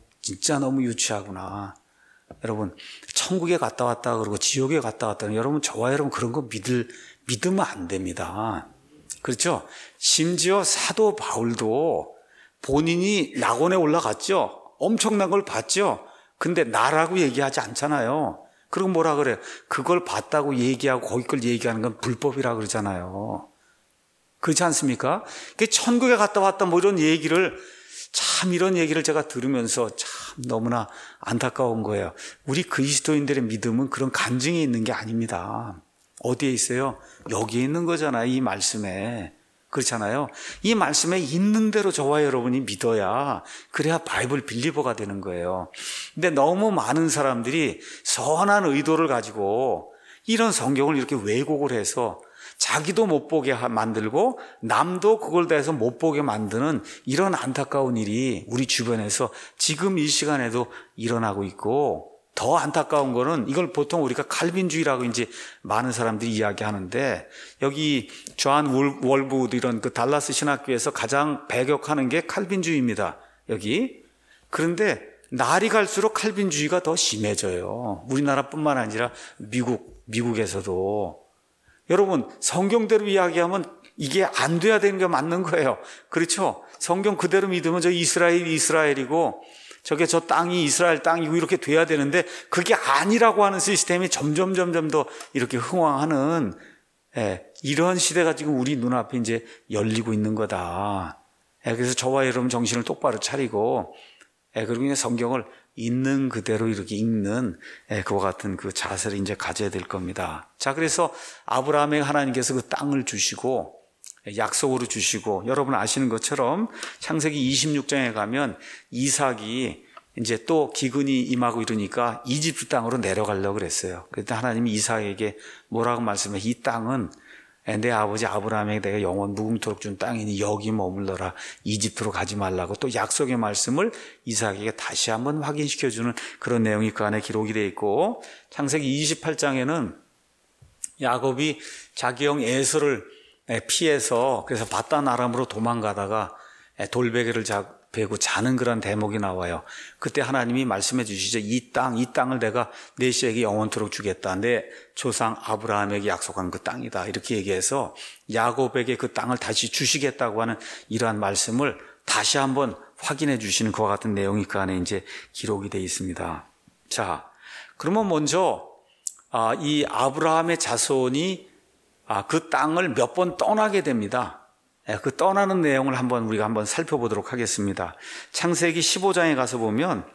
유치하구나. 여러분 천국에 갔다 왔다 그러고 지옥에 갔다 왔다 여러분 저와 여러분 그런 거 믿으면 안 됩니다. 그렇죠? 심지어 사도 바울도 본인이 낙원에 올라갔죠. 엄청난 걸 봤죠. 근데 나라고 얘기하지 않잖아요. 그리고 뭐라 그래요? 그걸 봤다고 얘기하고 거기 걸 얘기하는 건 불법이라 그러잖아요. 그렇지 않습니까? 천국에 갔다 왔다 뭐 이런 얘기를 참 이런 얘기를 제가 들으면서 참 너무나 안타까운 거예요. 우리 그리스도인들의 믿음은 그런 간증이 있는 게 아닙니다. 어디에 있어요? 여기에 있는 거잖아요. 이 말씀에. 그렇잖아요. 이 말씀에 있는 대로 저와 여러분이 믿어야, 그래야 바이블 빌리버가 되는 거예요. 근데 너무 많은 사람들이 선한 의도를 가지고 이런 성경을 이렇게 왜곡을 해서 자기도 못 보게 만들고 남도 그걸 대해서 못 보게 만드는 이런 안타까운 일이 우리 주변에서 지금 이 시간에도 일어나고 있고, 더 안타까운 거는 이걸 보통 우리가 칼빈주의라고 이제 많은 사람들이 이야기하는데, 여기 존 월부드 이런 그 달라스 신학교에서 가장 배격하는 게 칼빈주의입니다. 여기. 그런데 날이 갈수록 칼빈주의가 더 심해져요. 우리나라뿐만 아니라 미국에서도. 여러분, 성경대로 이야기하면 이게 안 돼야 되는 게 맞는 거예요. 그렇죠? 성경 그대로 믿으면 저 이스라엘이고 저게 저 땅이 이스라엘 땅이고 이렇게 돼야 되는데, 그게 아니라고 하는 시스템이 점점 더 이렇게 흥황하는, 이런 시대가 지금 우리 눈앞에 이제 열리고 있는 거다. 그래서 저와 여러분 정신을 똑바로 차리고, 그리고 그냥 성경을 있는 그대로 이렇게 읽는 그와 같은 그 자세를 이제 가져야 될 겁니다. 자, 그래서 아브라함에게 하나님께서 그 땅을 주시고 약속으로 주시고, 여러분 아시는 것처럼 창세기 26장에 가면 이삭이 이제 또 기근이 임하고 이러니까 이집트 땅으로 내려가려고 그랬어요. 그때 하나님이 이삭에게 뭐라고 말씀해? 이 땅은 내 아버지 아브라함에게 내가 영원 무궁토록 준 땅이니 여기 머물러라. 이집트로 가지 말라고 또 약속의 말씀을 이삭에게 다시 한번 확인시켜주는 그런 내용이 그 안에 기록이 되어 있고, 창세기 28장에는 야곱이 자기 형 에서를 피해서 그래서 바단 아람으로 도망가다가 돌베개를 베고 자는 그런 대목이 나와요. 그때 하나님이 말씀해 주시죠. 이 땅을 내가 네 씨에게 영원토록 주겠다. 내 조상 아브라함에게 약속한 그 땅이다. 이렇게 얘기해서 야곱에게 그 땅을 다시 주시겠다고 하는 이러한 말씀을 다시 한번 확인해 주시는 그와 같은 내용이 그 안에 이제 기록이 되어 있습니다. 자, 그러면 먼저 이 아브라함의 자손이 그 땅을 몇 번 떠나게 됩니다. 그 떠나는 내용을 우리가 한번 살펴보도록 하겠습니다. 창세기 15장에 가서 보면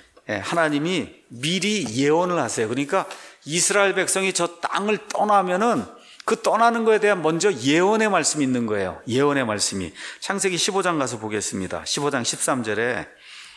하나님이 미리 예언을 하세요. 그러니까 이스라엘 백성이 저 땅을 떠나면은 그 떠나는 거에 대한 먼저 예언의 말씀이 있는 거예요. 예언의 말씀이. 창세기 15장 가서 보겠습니다. 15장 13절에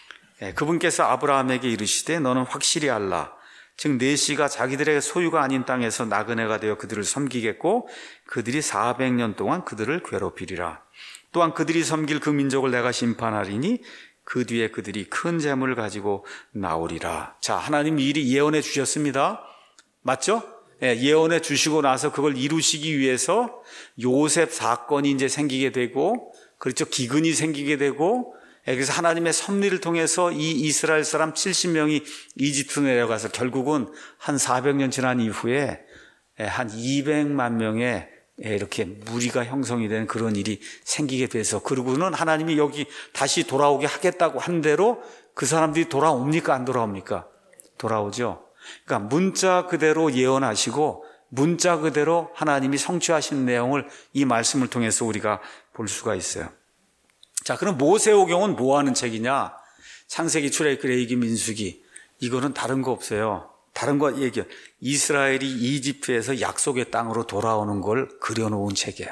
그분께서 아브라함에게 이르시되 너는 확실히 알라. 즉 네 씨가 자기들의 소유가 아닌 땅에서 나그네가 되어 그들을 섬기겠고 그들이 400년 동안 그들을 괴롭히리라. 또한 그들이 섬길 그 민족을 내가 심판하리니 그 뒤에 그들이 큰 재물을 가지고 나오리라. 자, 하나님 미리 예언해 주셨습니다. 맞죠? 예언해 주시고 나서 그걸 이루시기 위해서 요셉 사건이 이제 생기게 되고, 그렇죠? 기근이 생기게 되고, 그래서 하나님의 섭리를 통해서 이 이스라엘 사람 70명이 이집트 내려가서 결국은 한 400년 지난 이후에 한 200만 명의 이렇게 무리가 형성이 되는 그런 일이 생기게 돼서, 그리고는 하나님이 여기 다시 돌아오게 하겠다고 한 대로 그 사람들이 돌아옵니까? 안 돌아옵니까? 돌아오죠. 그러니까 문자 그대로 예언하시고 문자 그대로 하나님이 성취하신 내용을 이 말씀을 통해서 우리가 볼 수가 있어요. 자, 그럼 모세오경은 뭐 하는 책이냐? 창세기, 출애굽기, 레위기, 민수기. 이거는 다른 거 없어요. 다른 거 얘기해요. 이스라엘이 이집트에서 약속의 땅으로 돌아오는 걸 그려놓은 책이에요.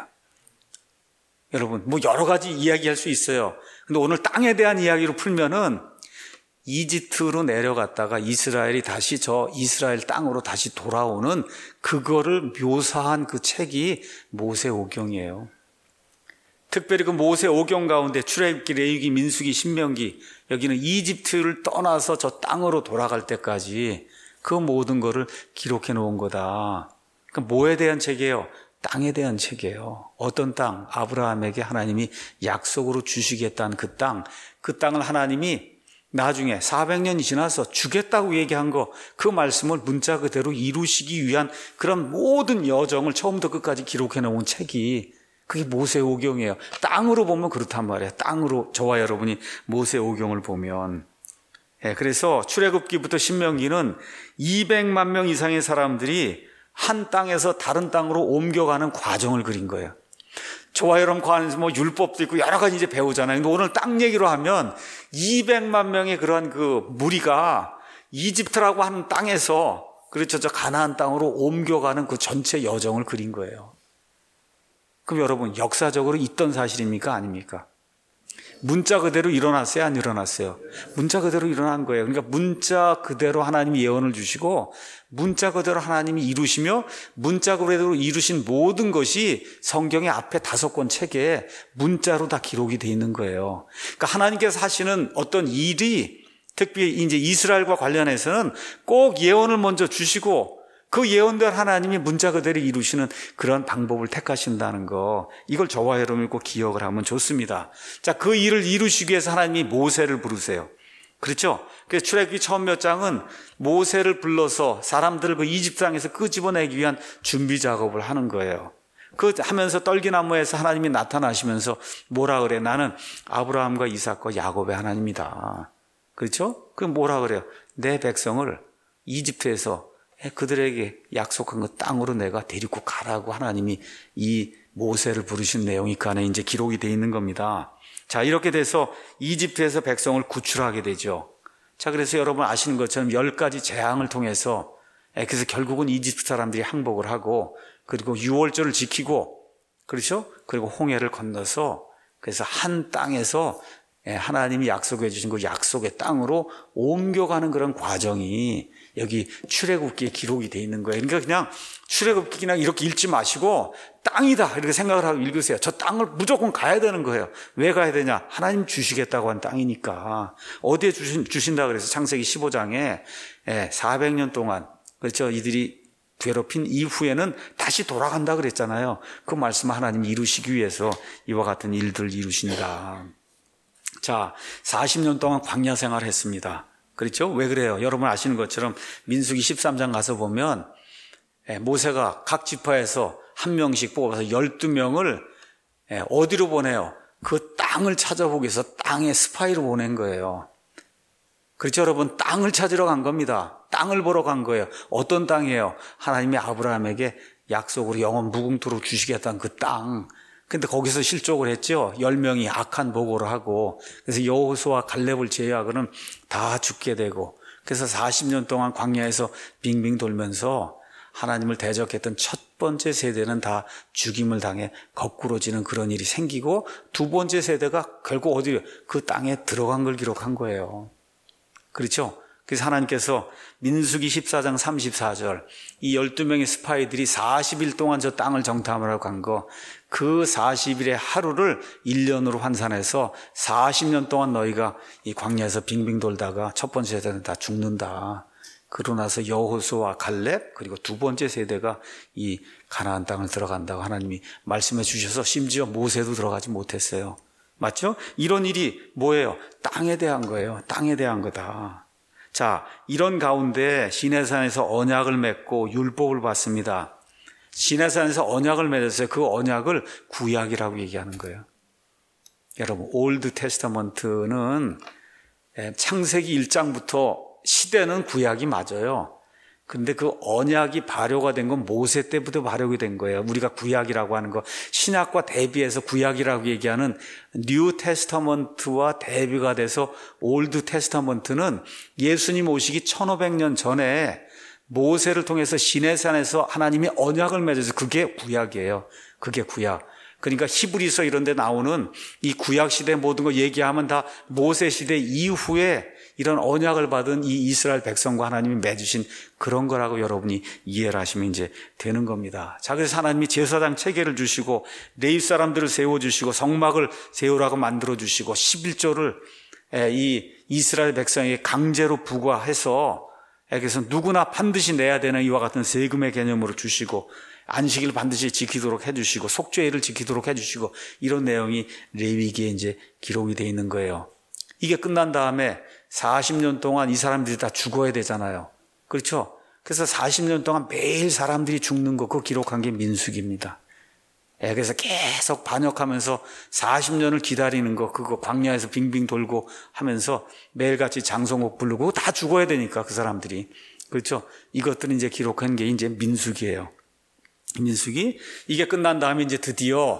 여러분, 뭐 여러 가지 이야기할 수 있어요. 근데 오늘 땅에 대한 이야기로 풀면은 이집트로 내려갔다가 이스라엘이 다시 저 이스라엘 땅으로 다시 돌아오는 그거를 묘사한 그 책이 모세오경이에요. 특별히 그 모세오경 가운데 출애굽기, 레위기, 민수기, 신명기, 여기는 이집트를 떠나서 저 땅으로 돌아갈 때까지 그 모든 거를 기록해 놓은 거다. 그러니까 뭐에 대한 책이에요? 땅에 대한 책이에요. 어떤 땅? 아브라함에게 하나님이 약속으로 주시겠다는 그 땅. 그 땅을 하나님이 나중에 400년이 지나서 주겠다고 얘기한 거, 그 말씀을 문자 그대로 이루시기 위한 그런 모든 여정을 처음부터 끝까지 기록해 놓은 책이 그게 모세오경이에요. 땅으로 보면 그렇단 말이에요. 땅으로 저와 여러분이 모세오경을 보면. 그래서 출애굽기부터 신명기는 200만 명 이상의 사람들이 한 땅에서 다른 땅으로 옮겨가는 과정을 그린 거예요. 저와 여러분 관해서 뭐 율법도 있고 여러 가지 이제 배우잖아요. 근데 오늘 땅 얘기로 하면 200만 명의 그러한 그 무리가 이집트라고 하는 땅에서 그렇죠. 저 가나안 땅으로 옮겨가는 그 전체 여정을 그린 거예요. 그럼 여러분 역사적으로 있던 사실입니까? 아닙니까? 문자 그대로 일어났어요? 안 일어났어요? 문자 그대로 일어난 거예요. 그러니까 문자 그대로 하나님이 예언을 주시고 문자 그대로 하나님이 이루시며 문자 그대로 이루신 모든 것이 성경의 앞에 5권 책에 문자로 다 기록이 되어 있는 거예요. 그러니까 하나님께서 하시는 어떤 일이 특히 이제 이스라엘과 관련해서는 꼭 예언을 먼저 주시고 그 예언대로 하나님이 문자 그대로 이루시는 그런 방법을 택하신다는 거, 이걸 저와 여러분이 꼭 기억을 하면 좋습니다. 자, 그 일을 이루시기 위해서 하나님이 모세를 부르세요. 그렇죠? 그래서 출애굽기 처음 몇 장은 모세를 불러서 사람들을 그 이집트 땅에서 끄집어내기 위한 준비 작업을 하는 거예요. 그 하면서 떨기나무에서 하나님이 나타나시면서 뭐라 그래? 나는 아브라함과 이삭과 야곱의 하나님이다. 그렇죠? 그럼 뭐라 그래요? 내 백성을 이집트에서 그들에게 약속한 그 땅으로 내가 데리고 가라고 하나님이 이 모세를 부르신 내용이 그 안에 이제 기록이 되어 있는 겁니다. 자, 이렇게 돼서 이집트에서 백성을 구출하게 되죠. 자, 그래서 여러분 아시는 것처럼 10가지 재앙을 통해서 그래서 결국은 이집트 사람들이 항복을 하고 그리고 유월절을 지키고 그렇죠? 그리고 홍해를 건너서 그래서 한 땅에서 하나님이 약속해 주신 그 약속의 땅으로 옮겨가는 그런 과정이 여기 출애굽기에 기록이 되어 있는 거예요. 그러니까 그냥 출애굽기 그냥 이렇게 읽지 마시고 땅이다 이렇게 생각을 하고 읽으세요. 저 땅을 무조건 가야 되는 거예요. 왜 가야 되냐? 하나님 주시겠다고 한 땅이니까. 어디에 주신다 그래서 창세기 15장에 400년 동안 그렇죠? 이들이 괴롭힌 이후에는 다시 돌아간다 그랬잖아요. 그 말씀 하나님이 이루시기 위해서 이와 같은 일들을 이루신다. 자, 40년 동안 광야 생활을 했습니다. 그렇죠? 왜 그래요? 여러분 아시는 것처럼 민수기 13장 가서 보면 모세가 각 지파에서 한 명씩 뽑아서 12명을 어디로 보내요? 그 땅을 찾아보기 위해서 땅에 스파이로 보낸 거예요. 그렇죠, 여러분? 땅을 찾으러 간 겁니다. 땅을 보러 간 거예요. 어떤 땅이에요? 하나님이 아브라함에게 약속으로 영원 무궁토록 주시겠다는 그 땅. 근데 거기서 실족을 했죠. 10명이 악한 보고를 하고 그래서 여호수아 갈렙을 제외하고는 다 죽게 되고 그래서 40년 동안 광야에서 빙빙 돌면서 하나님을 대적했던 첫 번째 세대는 다 죽임을 당해 거꾸로지는 그런 일이 생기고 두 번째 세대가 결국 어디로 그 땅에 들어간 걸 기록한 거예요. 그렇죠? 그래서 하나님께서 민수기 14장 34절 이 12명의 스파이들이 40일 동안 저 땅을 정탐하러 간 거 그 40일의 하루를 1년으로 환산해서 40년 동안 너희가 이 광야에서 빙빙 돌다가 첫 번째 세대는 다 죽는다. 그러고 나서 여호수아 갈렙 그리고 두 번째 세대가 이 가나안 땅을 들어간다고 하나님이 말씀해 주셔서 심지어 모세도 들어가지 못했어요. 맞죠? 이런 일이 뭐예요? 땅에 대한 거예요. 땅에 대한 거다. 자, 이런 가운데 시내산에서 언약을 맺고 율법을 받습니다. 시내산에서 언약을 맺었어요. 그 언약을 구약이라고 얘기하는 거예요. 여러분, 올드 테스타먼트는 창세기 1장부터 시대는 구약이 맞아요. 근데 그 언약이 발효가 된 건 모세 때부터 발효가 된 거예요. 우리가 구약이라고 하는 거. 신약과 대비해서 구약이라고 얘기하는 뉴 테스타먼트와 대비가 돼서 올드 테스타먼트는 예수님 오시기 1500년 전에 모세를 통해서 시내산에서 하나님이 언약을 맺어서 그게 구약이에요. 그게 구약. 그러니까 히브리서 이런 데 나오는 이 구약 시대 모든 거 얘기하면 다 모세 시대 이후에 이런 언약을 받은 이 이스라엘 백성과 하나님이 맺으신 그런 거라고 여러분이 이해를 하시면 이제 되는 겁니다. 자, 그래서 하나님이 제사장 체계를 주시고 레위 사람들을 세워주시고 성막을 세우라고 만들어주시고 11조를 이 이스라엘 백성에게 강제로 부과해서 그래서 누구나 반드시 내야 되는 이와 같은 세금의 개념으로 주시고 안식일 반드시 지키도록 해주시고 속죄일을 지키도록 해주시고 이런 내용이 레위기에 이제 기록이 되어 있는 거예요. 이게 끝난 다음에 40년 동안 이 사람들이 다 죽어야 되잖아요. 그렇죠? 그래서 40년 동안 매일 사람들이 죽는 거 그거 기록한 게 민수기입니다. 그래서 계속 반역하면서 40년을 기다리는 거 그거 광야에서 빙빙 돌고 하면서 매일같이 장성옥 부르고 다 죽어야 되니까 그 사람들이. 그렇죠? 이것들은 이제 기록한 게 이제 민수기예요. 민수기. 이게 끝난 다음에 이제 드디어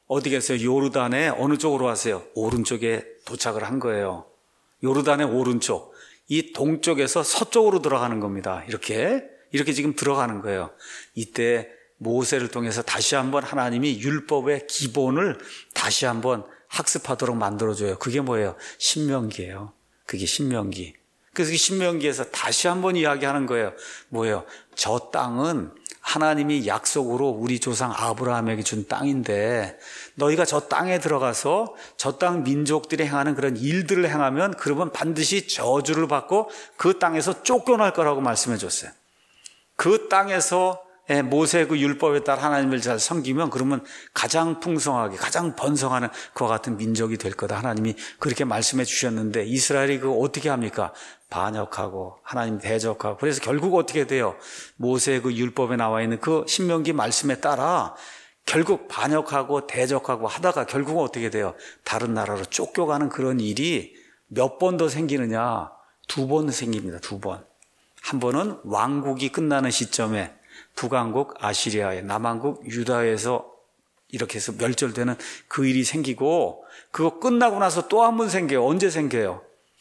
어디겠어요? 요르단의 어느 쪽으로 왔어요? 오른쪽에 도착을 한 거예요. 요르단의 오른쪽. 이 동쪽에서 서쪽으로 들어가는 겁니다. 이렇게 지금 들어가는 거예요. 이때 모세를 통해서 다시 한번 하나님이 율법의 기본을 다시 한번 학습하도록 만들어줘요. 그게 뭐예요? 신명기예요. 그게 신명기. 그래서 이 신명기에서 다시 한번 이야기하는 거예요. 뭐예요? 저 땅은 하나님이 약속으로 우리 조상 아브라함에게 준 땅인데 너희가 저 땅에 들어가서 저 땅 민족들이 행하는 그런 일들을 행하면 그러면 반드시 저주를 받고 그 땅에서 쫓겨날 거라고 말씀해 줬어요. 그 땅에서 모세의 그 율법에 따라 하나님을 잘 섬기면 그러면 가장 풍성하게 가장 번성하는 그와 같은 민족이 될 거다. 하나님이 그렇게 말씀해 주셨는데 이스라엘이 그거 어떻게 합니까? 반역하고 하나님 대적하고. 그래서 결국 어떻게 돼요? 모세의 그 율법에 나와 있는 그 신명기 말씀에 따라 결국 반역하고 대적하고 하다가 결국은 어떻게 돼요? 다른 나라로 쫓겨가는 그런 일이 몇 번 더 생기느냐? 2번 생깁니다. 2번. 한 번은 왕국이 끝나는 시점에 북왕국 아시리아에, 남왕국 유다에서 이렇게 해서 멸절되는 그 일이 생기고 그거 끝나고 나서 또 한 번 생겨요. 언제 생겨요?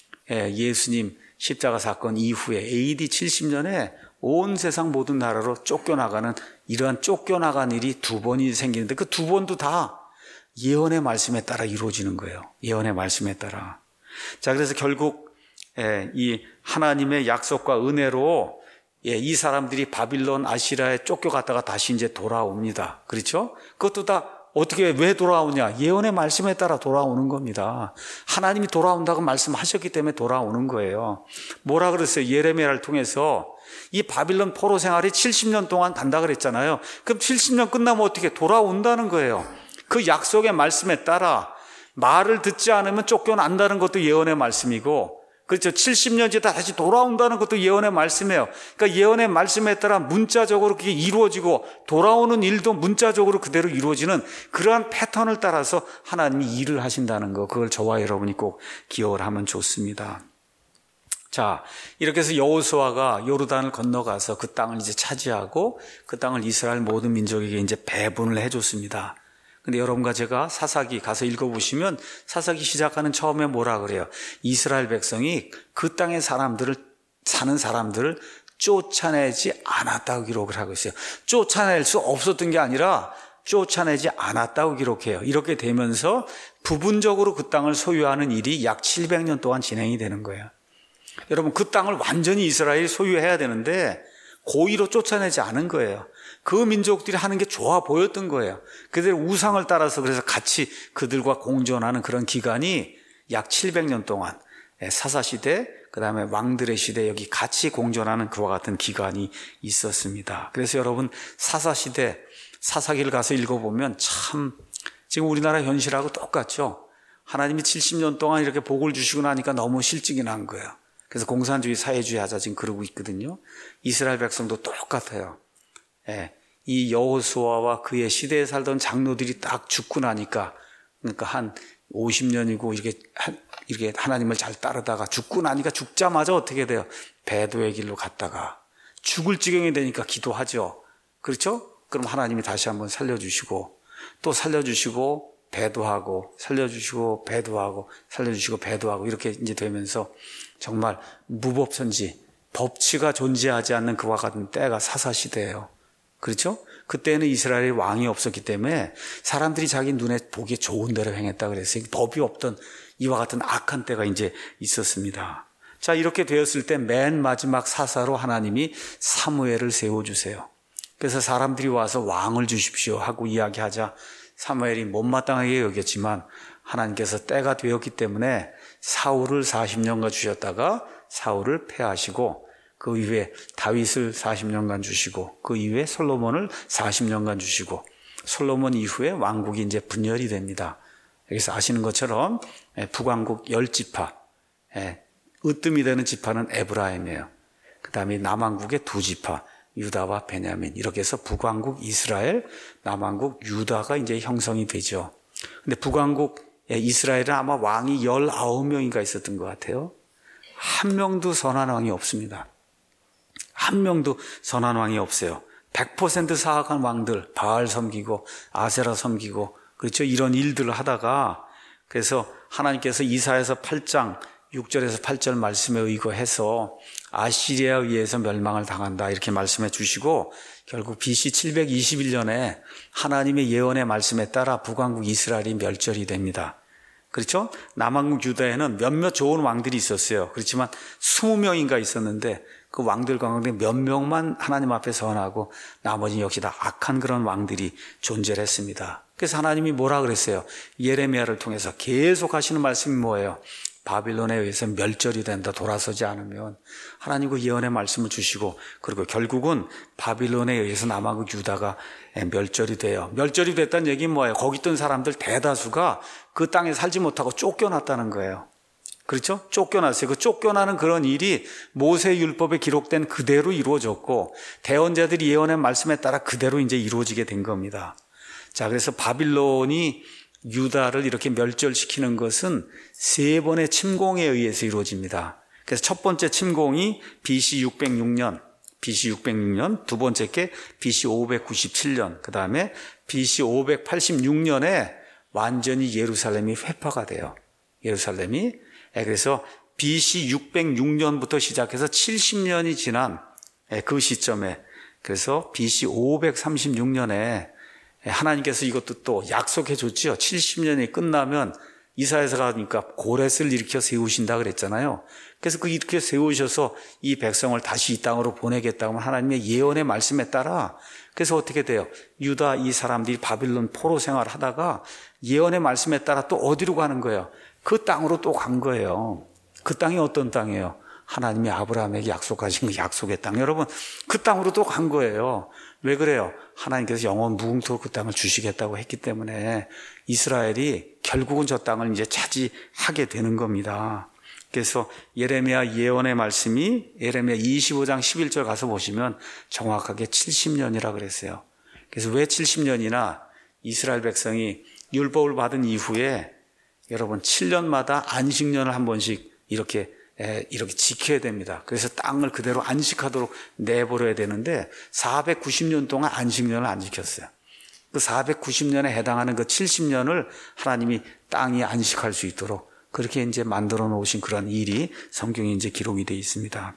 예수님 십자가 사건 이후에 AD 70년에 온 세상 모든 나라로 쫓겨나가는 이러한 쫓겨나간 일이 2번이 생기는데 그 2번도 다 예언의 말씀에 따라 이루어지는 거예요. 예언의 말씀에 따라. 자, 그래서 결국 이 하나님의 약속과 은혜로 이 사람들이 바빌론 아시리아에 쫓겨갔다가 다시 이제 돌아옵니다. 그렇죠? 그것도 다 어떻게 왜 돌아오냐? 예언의 말씀에 따라 돌아오는 겁니다. 하나님이 돌아온다고 말씀하셨기 때문에 돌아오는 거예요. 뭐라 그랬어요? 예레미야를 통해서 이 바빌론 포로 생활이 70년 동안 간다 그랬잖아요. 그럼 70년 끝나면 어떻게 돌아온다는 거예요. 그 약속의 말씀에 따라 말을 듣지 않으면 쫓겨난다는 것도 예언의 말씀이고 그렇죠. 70년 지나 다시 돌아온다는 것도 예언의 말씀이에요. 그러니까 예언의 말씀에 따라 문자적으로 그게 이루어지고 돌아오는 일도 문자적으로 그대로 이루어지는 그러한 패턴을 따라서 하나님이 일을 하신다는 거, 그걸 저와 여러분이 꼭 기억을 하면 좋습니다. 자, 이렇게 해서 여호수아가 요르단을 건너가서 그 땅을 이제 차지하고 그 땅을 이스라엘 모든 민족에게 이제 배분을 해줬습니다. 근데 여러분과 제가 사사기 가서 읽어보시면 사사기 시작하는 처음에 뭐라 그래요? 이스라엘 백성이 그 땅의 사는 사람들을 쫓아내지 않았다고 기록을 하고 있어요. 쫓아낼 수 없었던 게 아니라 쫓아내지 않았다고 기록해요. 이렇게 되면서 부분적으로 그 땅을 소유하는 일이 약 700년 동안 진행이 되는 거예요. 여러분, 그 땅을 완전히 이스라엘이 소유해야 되는데 고의로 쫓아내지 않은 거예요. 그 민족들이 하는 게 좋아 보였던 거예요. 그들 우상을 따라서 그래서 같이 그들과 공존하는 그런 기간이 약 700년 동안 사사시대, 그 다음에 왕들의 시대 여기 같이 공존하는 그와 같은 기간이 있었습니다. 그래서 여러분 사사시대, 사사기를 가서 읽어보면 참 지금 우리나라 현실하고 똑같죠. 하나님이 70년 동안 이렇게 복을 주시고 나니까 너무 실증이 난 거예요. 그래서 공산주의, 사회주의 하자 지금 그러고 있거든요. 이스라엘 백성도 똑같아요. 이 여호수아와 그의 시대에 살던 장로들이 딱 죽고 나니까, 그러니까 한 50년이고 이렇게 하나님을 잘 따르다가 죽고 나니까 죽자마자 어떻게 돼요? 배도의 길로 갔다가 죽을 지경이 되니까 기도하죠. 그렇죠? 그럼 하나님이 다시 한번 살려주시고 또 살려주시고 배도하고 살려주시고 배도하고 살려주시고 배도하고 이렇게 이제 되면서 정말 무법천지, 법치가 존재하지 않는 그와 같은 때가 사사시대예요. 그렇죠? 그때는 이스라엘에 왕이 없었기 때문에 사람들이 자기 눈에 보기에 좋은 대로 행했다 그랬어요. 법이 없던 이와 같은 악한 때가 이제 있었습니다. 자, 이렇게 되었을 때 맨 마지막 사사로 하나님이 사무엘을 세워주세요. 그래서 사람들이 와서 왕을 주십시오 하고 이야기하자 사무엘이 못마땅하게 여겼지만 하나님께서 때가 되었기 때문에 사울을 40년간 주셨다가 사울을 패하시고 그 이후에 다윗을 40년간 주시고 그 이후에 솔로몬을 40년간 주시고 솔로몬 이후에 왕국이 이제 분열이 됩니다. 여기서 아시는 것처럼 북왕국 10지파, 으뜸이 되는 지파는 에브라임이에요. 그 다음에 남왕국의 2지파, 유다와 베냐민. 이렇게 해서 북왕국 이스라엘, 남왕국 유다가 이제 형성이 되죠. 근데 북왕국 이스라엘은 아마 왕이 19명인가 있었던 것 같아요. 한 명도 선한 왕이 없습니다. 한 명도 선한 왕이 없어요. 100% 사악한 왕들, 바알 섬기고 아세라 섬기고 그렇죠? 이런 일들을 하다가 그래서 하나님께서 이사야서 8장 6절에서 8절 말씀에 의거해서 아시리아에 의해서 멸망을 당한다 이렇게 말씀해 주시고 결국 BC 721년에 하나님의 예언의 말씀에 따라 북왕국 이스라엘이 멸절이 됩니다. 그렇죠? 남왕국 유다에는 몇몇 좋은 왕들이 있었어요. 그렇지만 20명인가 있었는데 그 왕들 가운데 몇 명만 하나님 앞에 선하고 나머지는 역시 다 악한 그런 왕들이 존재를 했습니다. 그래서 하나님이 뭐라 그랬어요? 예레미야를 통해서 계속 하시는 말씀이 뭐예요? 바빌론에 의해서 멸절이 된다. 돌아서지 않으면 하나님 그 예언의 말씀을 주시고 그리고 결국은 바빌론에 의해서 남왕국 유다가 멸절이 돼요. 멸절이 됐다는 얘기는 뭐예요? 거기 있던 사람들 대다수가 그 땅에 살지 못하고 쫓겨났다는 거예요. 그렇죠? 쫓겨났어요. 그 쫓겨나는 그런 일이 모세 율법에 기록된 그대로 이루어졌고 대언자들이 예언의 말씀에 따라 그대로 이제 이루어지게 된 겁니다. 자, 그래서 바빌론이 유다를 이렇게 멸절시키는 것은 세 번의 침공에 의해서 이루어집니다. 그래서 첫 번째 침공이 BC 606년, 두 번째 게 BC 597년, 그 다음에 BC 586년에 완전히 예루살렘이 회파가 돼요. 예루살렘이. 그래서 BC 606년부터 시작해서 70년이 지난 그 시점에 그래서 BC 536년에 하나님께서 이것도 또 약속해 줬죠. 70년이 끝나면 이사야서 가니까 고레스를 일으켜 세우신다 그랬잖아요. 그래서 그 이렇게 세우셔서 이 백성을 다시 이 땅으로 보내겠다고 하나님의 예언의 말씀에 따라 그래서 어떻게 돼요? 유다 이 사람들이 바빌론 포로 생활을 하다가 예언의 말씀에 따라 또 어디로 가는 거예요? 그 땅으로 또 간 거예요. 그 땅이 어떤 땅이에요? 하나님이 아브라함에게 약속하신 그 약속의 땅. 여러분, 그 땅으로 또 간 거예요. 왜 그래요? 하나님께서 영원 무궁토록 그 땅을 주시겠다고 했기 때문에 이스라엘이 결국은 저 땅을 이제 차지하게 되는 겁니다. 그래서 예레미야 예언의 말씀이 예레미야 25장 11절 가서 보시면 정확하게 70년이라 그랬어요. 그래서 왜 70년이나 이스라엘 백성이 율법을 받은 이후에 여러분 7년마다 안식년을 한 번씩 이렇게 지켜야 됩니다. 그래서 땅을 그대로 안식하도록 내버려야 되는데 490년 동안 안식년을 안 지켰어요. 그 490년에 해당하는 그 70년을 하나님이 땅이 안식할 수 있도록 그렇게 이제 만들어 놓으신 그런 일이 성경에 이제 기록이 되어 있습니다.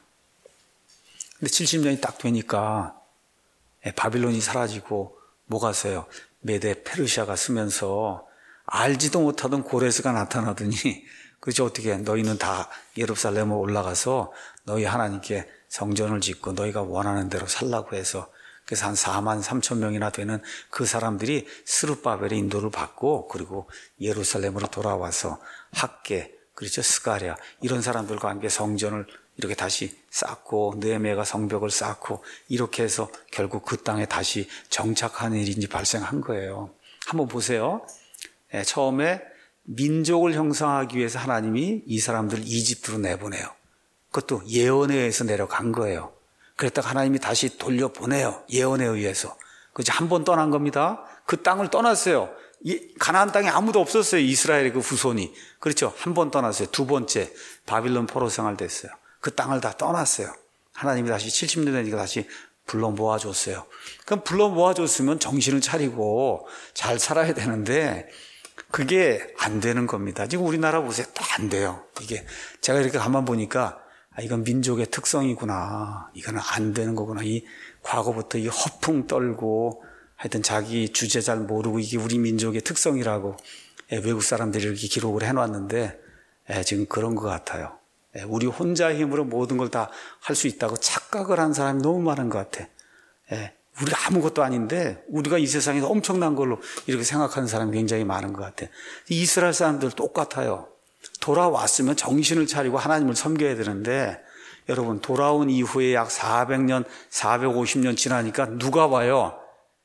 근데 70년이 딱 되니까 바빌론이 사라지고 뭐가 서요? 메데 페르시아가 쓰면서 알지도 못하던 고레스가 나타나더니 그렇죠. 어떻게 너희는 다 예루살렘에 올라가서 너희 하나님께 성전을 짓고 너희가 원하는 대로 살라고 해서 그래서 한 4만 3천 명이나 되는 그 사람들이 스룹바벨의 인도를 받고 그리고 예루살렘으로 돌아와서 학계 그렇죠. 스가랴 이런 사람들과 함께 성전을 이렇게 다시 쌓고 느헤미야가 성벽을 쌓고 이렇게 해서 결국 그 땅에 다시 정착하는 일이 이제 발생한 거예요. 한번 보세요. 처음에 민족을 형성하기 위해서 하나님이 이 사람들을 이집트로 내보내요. 그것도 예언에 의해서 내려간 거예요. 그랬다가 하나님이 다시 돌려보내요. 예언에 의해서. 그죠? 한 번 떠난 겁니다. 그 땅을 떠났어요. 가나안 땅에 아무도 없었어요. 이스라엘의 그 후손이. 그렇죠? 한 번 떠났어요. 두 번째 바빌론 포로 생활 됐어요. 그 땅을 다 떠났어요. 하나님이 다시 70년 되니까 다시 불러 모아줬어요. 그럼 불러 모아줬으면 정신을 차리고 잘 살아야 되는데 그게 안 되는 겁니다. 지금 우리나라 보세요. 또 안 돼요. 이게 제가 이렇게 가만 보니까 이건 민족의 특성이구나. 이거는 안 되는 거구나. 이 과거부터 이 허풍 떨고 하여튼 자기 주제 잘 모르고 이게 우리 민족의 특성이라고 외국 사람들이 이렇게 기록을 해놨는데 지금 그런 것 같아요. 우리 혼자 힘으로 모든 걸 다 할 수 있다고 착각을 한 사람이 너무 많은 것 같아. 우리가 아무것도 아닌데 우리가 이 세상에서 엄청난 걸로 이렇게 생각하는 사람이 굉장히 많은 것 같아. 이스라엘 사람들 똑같아요. 돌아왔으면 정신을 차리고 하나님을 섬겨야 되는데 여러분 돌아온 이후에 약 400년, 450년 지나니까 누가 와요?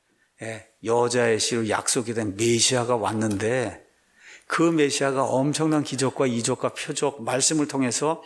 여자의 씨로 약속이 된 메시아가 왔는데 그 메시아가 엄청난 기적과 이적과 표적, 말씀을 통해서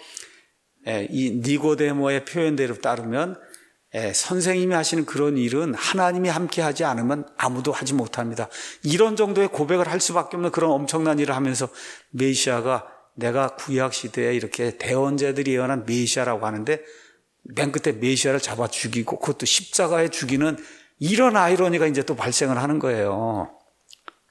이 니고데모의 표현대로 따르면 선생님이 하시는 그런 일은 하나님이 함께 하지 않으면 아무도 하지 못합니다. 이런 정도의 고백을 할 수밖에 없는 그런 엄청난 일을 하면서 메시아가 내가 구약 시대에 이렇게 대언자들이 예언한 메시아라고 하는데 맨 끝에 메시아를 잡아 죽이고 그것도 십자가에 죽이는 이런 아이러니가 이제 또 발생을 하는 거예요.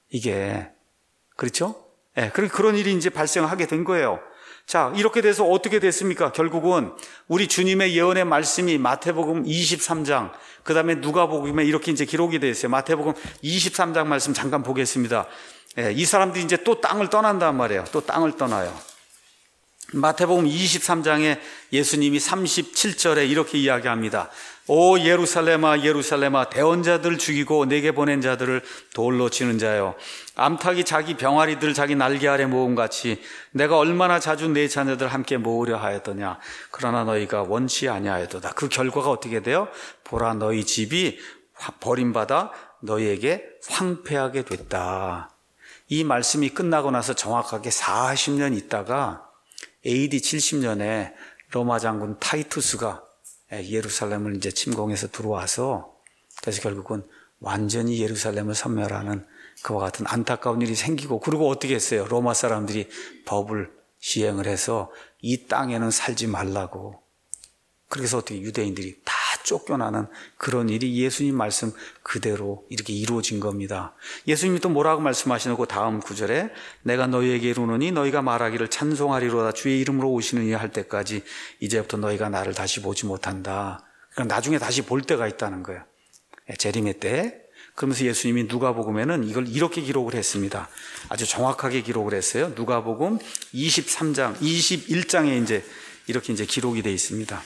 이게. 그렇죠? 예, 그런 일이 이제 발생하게 된 거예요. 자, 이렇게 돼서 어떻게 됐습니까? 결국은 우리 주님의 예언의 말씀이 마태복음 23장, 그 다음에 누가복음에 이렇게 이제 기록이 되어 있어요. 마태복음 23장 말씀 잠깐 보겠습니다. 예, 이 사람들이 이제 또 땅을 떠난단 말이에요. 또 땅을 떠나요. 마태복음 23장에 예수님이 37절에 이렇게 이야기합니다. 오 예루살렘아 예루살렘아 대언자들 죽이고 내게 보낸 자들을 돌로 치는 자여, 암탉이 자기 병아리들 자기 날개 아래 모음같이 내가 얼마나 자주 내 자녀들 함께 모으려 하였더냐. 그러나 너희가 원치 아니하였도다. 그 결과가 어떻게 돼요? 보라 너희 집이 버림받아 너희에게 황폐하게 됐다. 이 말씀이 끝나고 나서 정확하게 40년 있다가 AD 70년에 로마 장군 타이투스가 예루살렘을 이제 침공해서 들어와서, 그래서 결국은 완전히 예루살렘을 섬멸하는 그와 같은 안타까운 일이 생기고, 그리고 어떻게 했어요? 로마 사람들이 법을 시행을 해서 이 땅에는 살지 말라고. 그래서 어떻게 유대인들이 다 쫓겨나는 그런 일이 예수님 말씀 그대로 이렇게 이루어진 겁니다. 예수님이 또 뭐라고 말씀하시고 다음 구절에 내가 너희에게 이르노니 너희가 말하기를 찬송하리로다 주의 이름으로 오시느니 할 때까지 이제부터 너희가 나를 다시 보지 못한다. 그러니까 나중에 다시 볼 때가 있다는 거예요. 재림의 때. 그러면서 예수님이 누가복음에는 이걸 이렇게 기록을 했습니다. 아주 정확하게 기록을 했어요. 누가복음 23장, 21장에 이제 이렇게 이제 기록이 되어 있습니다.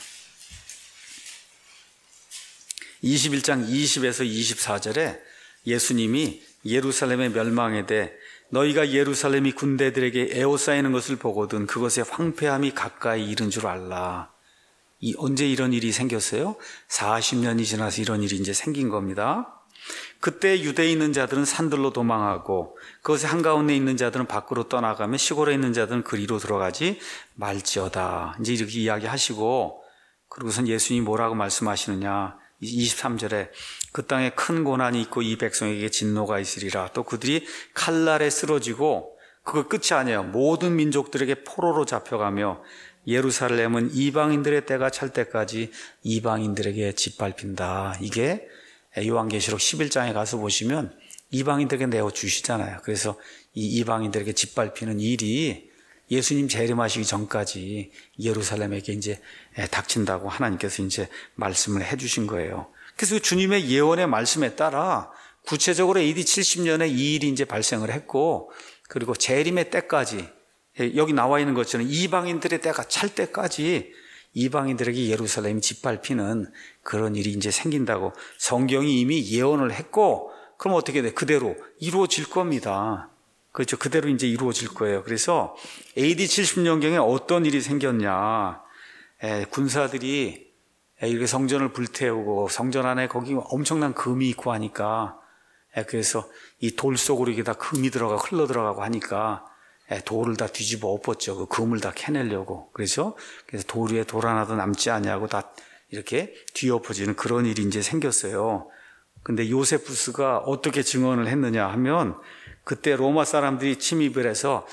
21장 20에서 24절에 예수님이 예루살렘의 멸망에 대해 너희가 예루살렘이 군대들에게 에워싸이는 것을 보거든 그것의 황폐함이 가까이 이른 줄 알라. 언제 이런 일이 생겼어요? 40년이 지나서 이런 일이 이제 생긴 겁니다. 그때 유대에 있는 자들은 산들로 도망하고 그것의 한가운데 있는 자들은 밖으로 떠나가며 시골에 있는 자들은 그리로 들어가지 말지어다. 이제 이렇게 이야기하시고, 그리고선 예수님이 뭐라고 말씀하시느냐. 23절에 그 땅에 큰 고난이 있고 이 백성에게 진노가 있으리라. 또 그들이 칼날에 쓰러지고, 그거 끝이 아니에요. 모든 민족들에게 포로로 잡혀가며 예루살렘은 이방인들의 때가 찰 때까지 이방인들에게 짓밟힌다. 이게 요한계시록 11장에 가서 보시면 이방인들에게 내어주시잖아요. 그래서 이 이방인들에게 짓밟히는 일이 예수님 재림하시기 전까지 예루살렘에게 이제 닥친다고 하나님께서 이제 말씀을 해주신 거예요. 그래서 주님의 예언의 말씀에 따라 구체적으로 AD 70년에 이 일이 이제 발생을 했고, 그리고 재림의 때까지, 여기 나와 있는 것처럼 이방인들의 때가 찰 때까지 이방인들에게 예루살렘이 짓밟히는 그런 일이 이제 생긴다고 성경이 이미 예언을 했고, 그럼 어떻게 돼? 그대로 이루어질 겁니다. 그렇죠. 그대로 이제 이루어질 거예요. 그래서 AD 70년경에 어떤 일이 생겼냐. 군사들이 이렇게 성전을 불태우고 성전 안에 거기 엄청난 금이 있고 하니까, 그래서 이 돌 속으로 이게 다 금이 들어가고 흘러 들어가고 하니까 돌을 다 뒤집어 엎었죠. 그 금을 다 캐내려고. 그래서 돌 위에 돌 하나도 남지 않냐고 다 이렇게 뒤엎어지는 그런 일이 이제 생겼어요. 근데 요세푸스가 어떻게 증언을 했느냐 하면, 그때 로마 사람들이 침입을 해서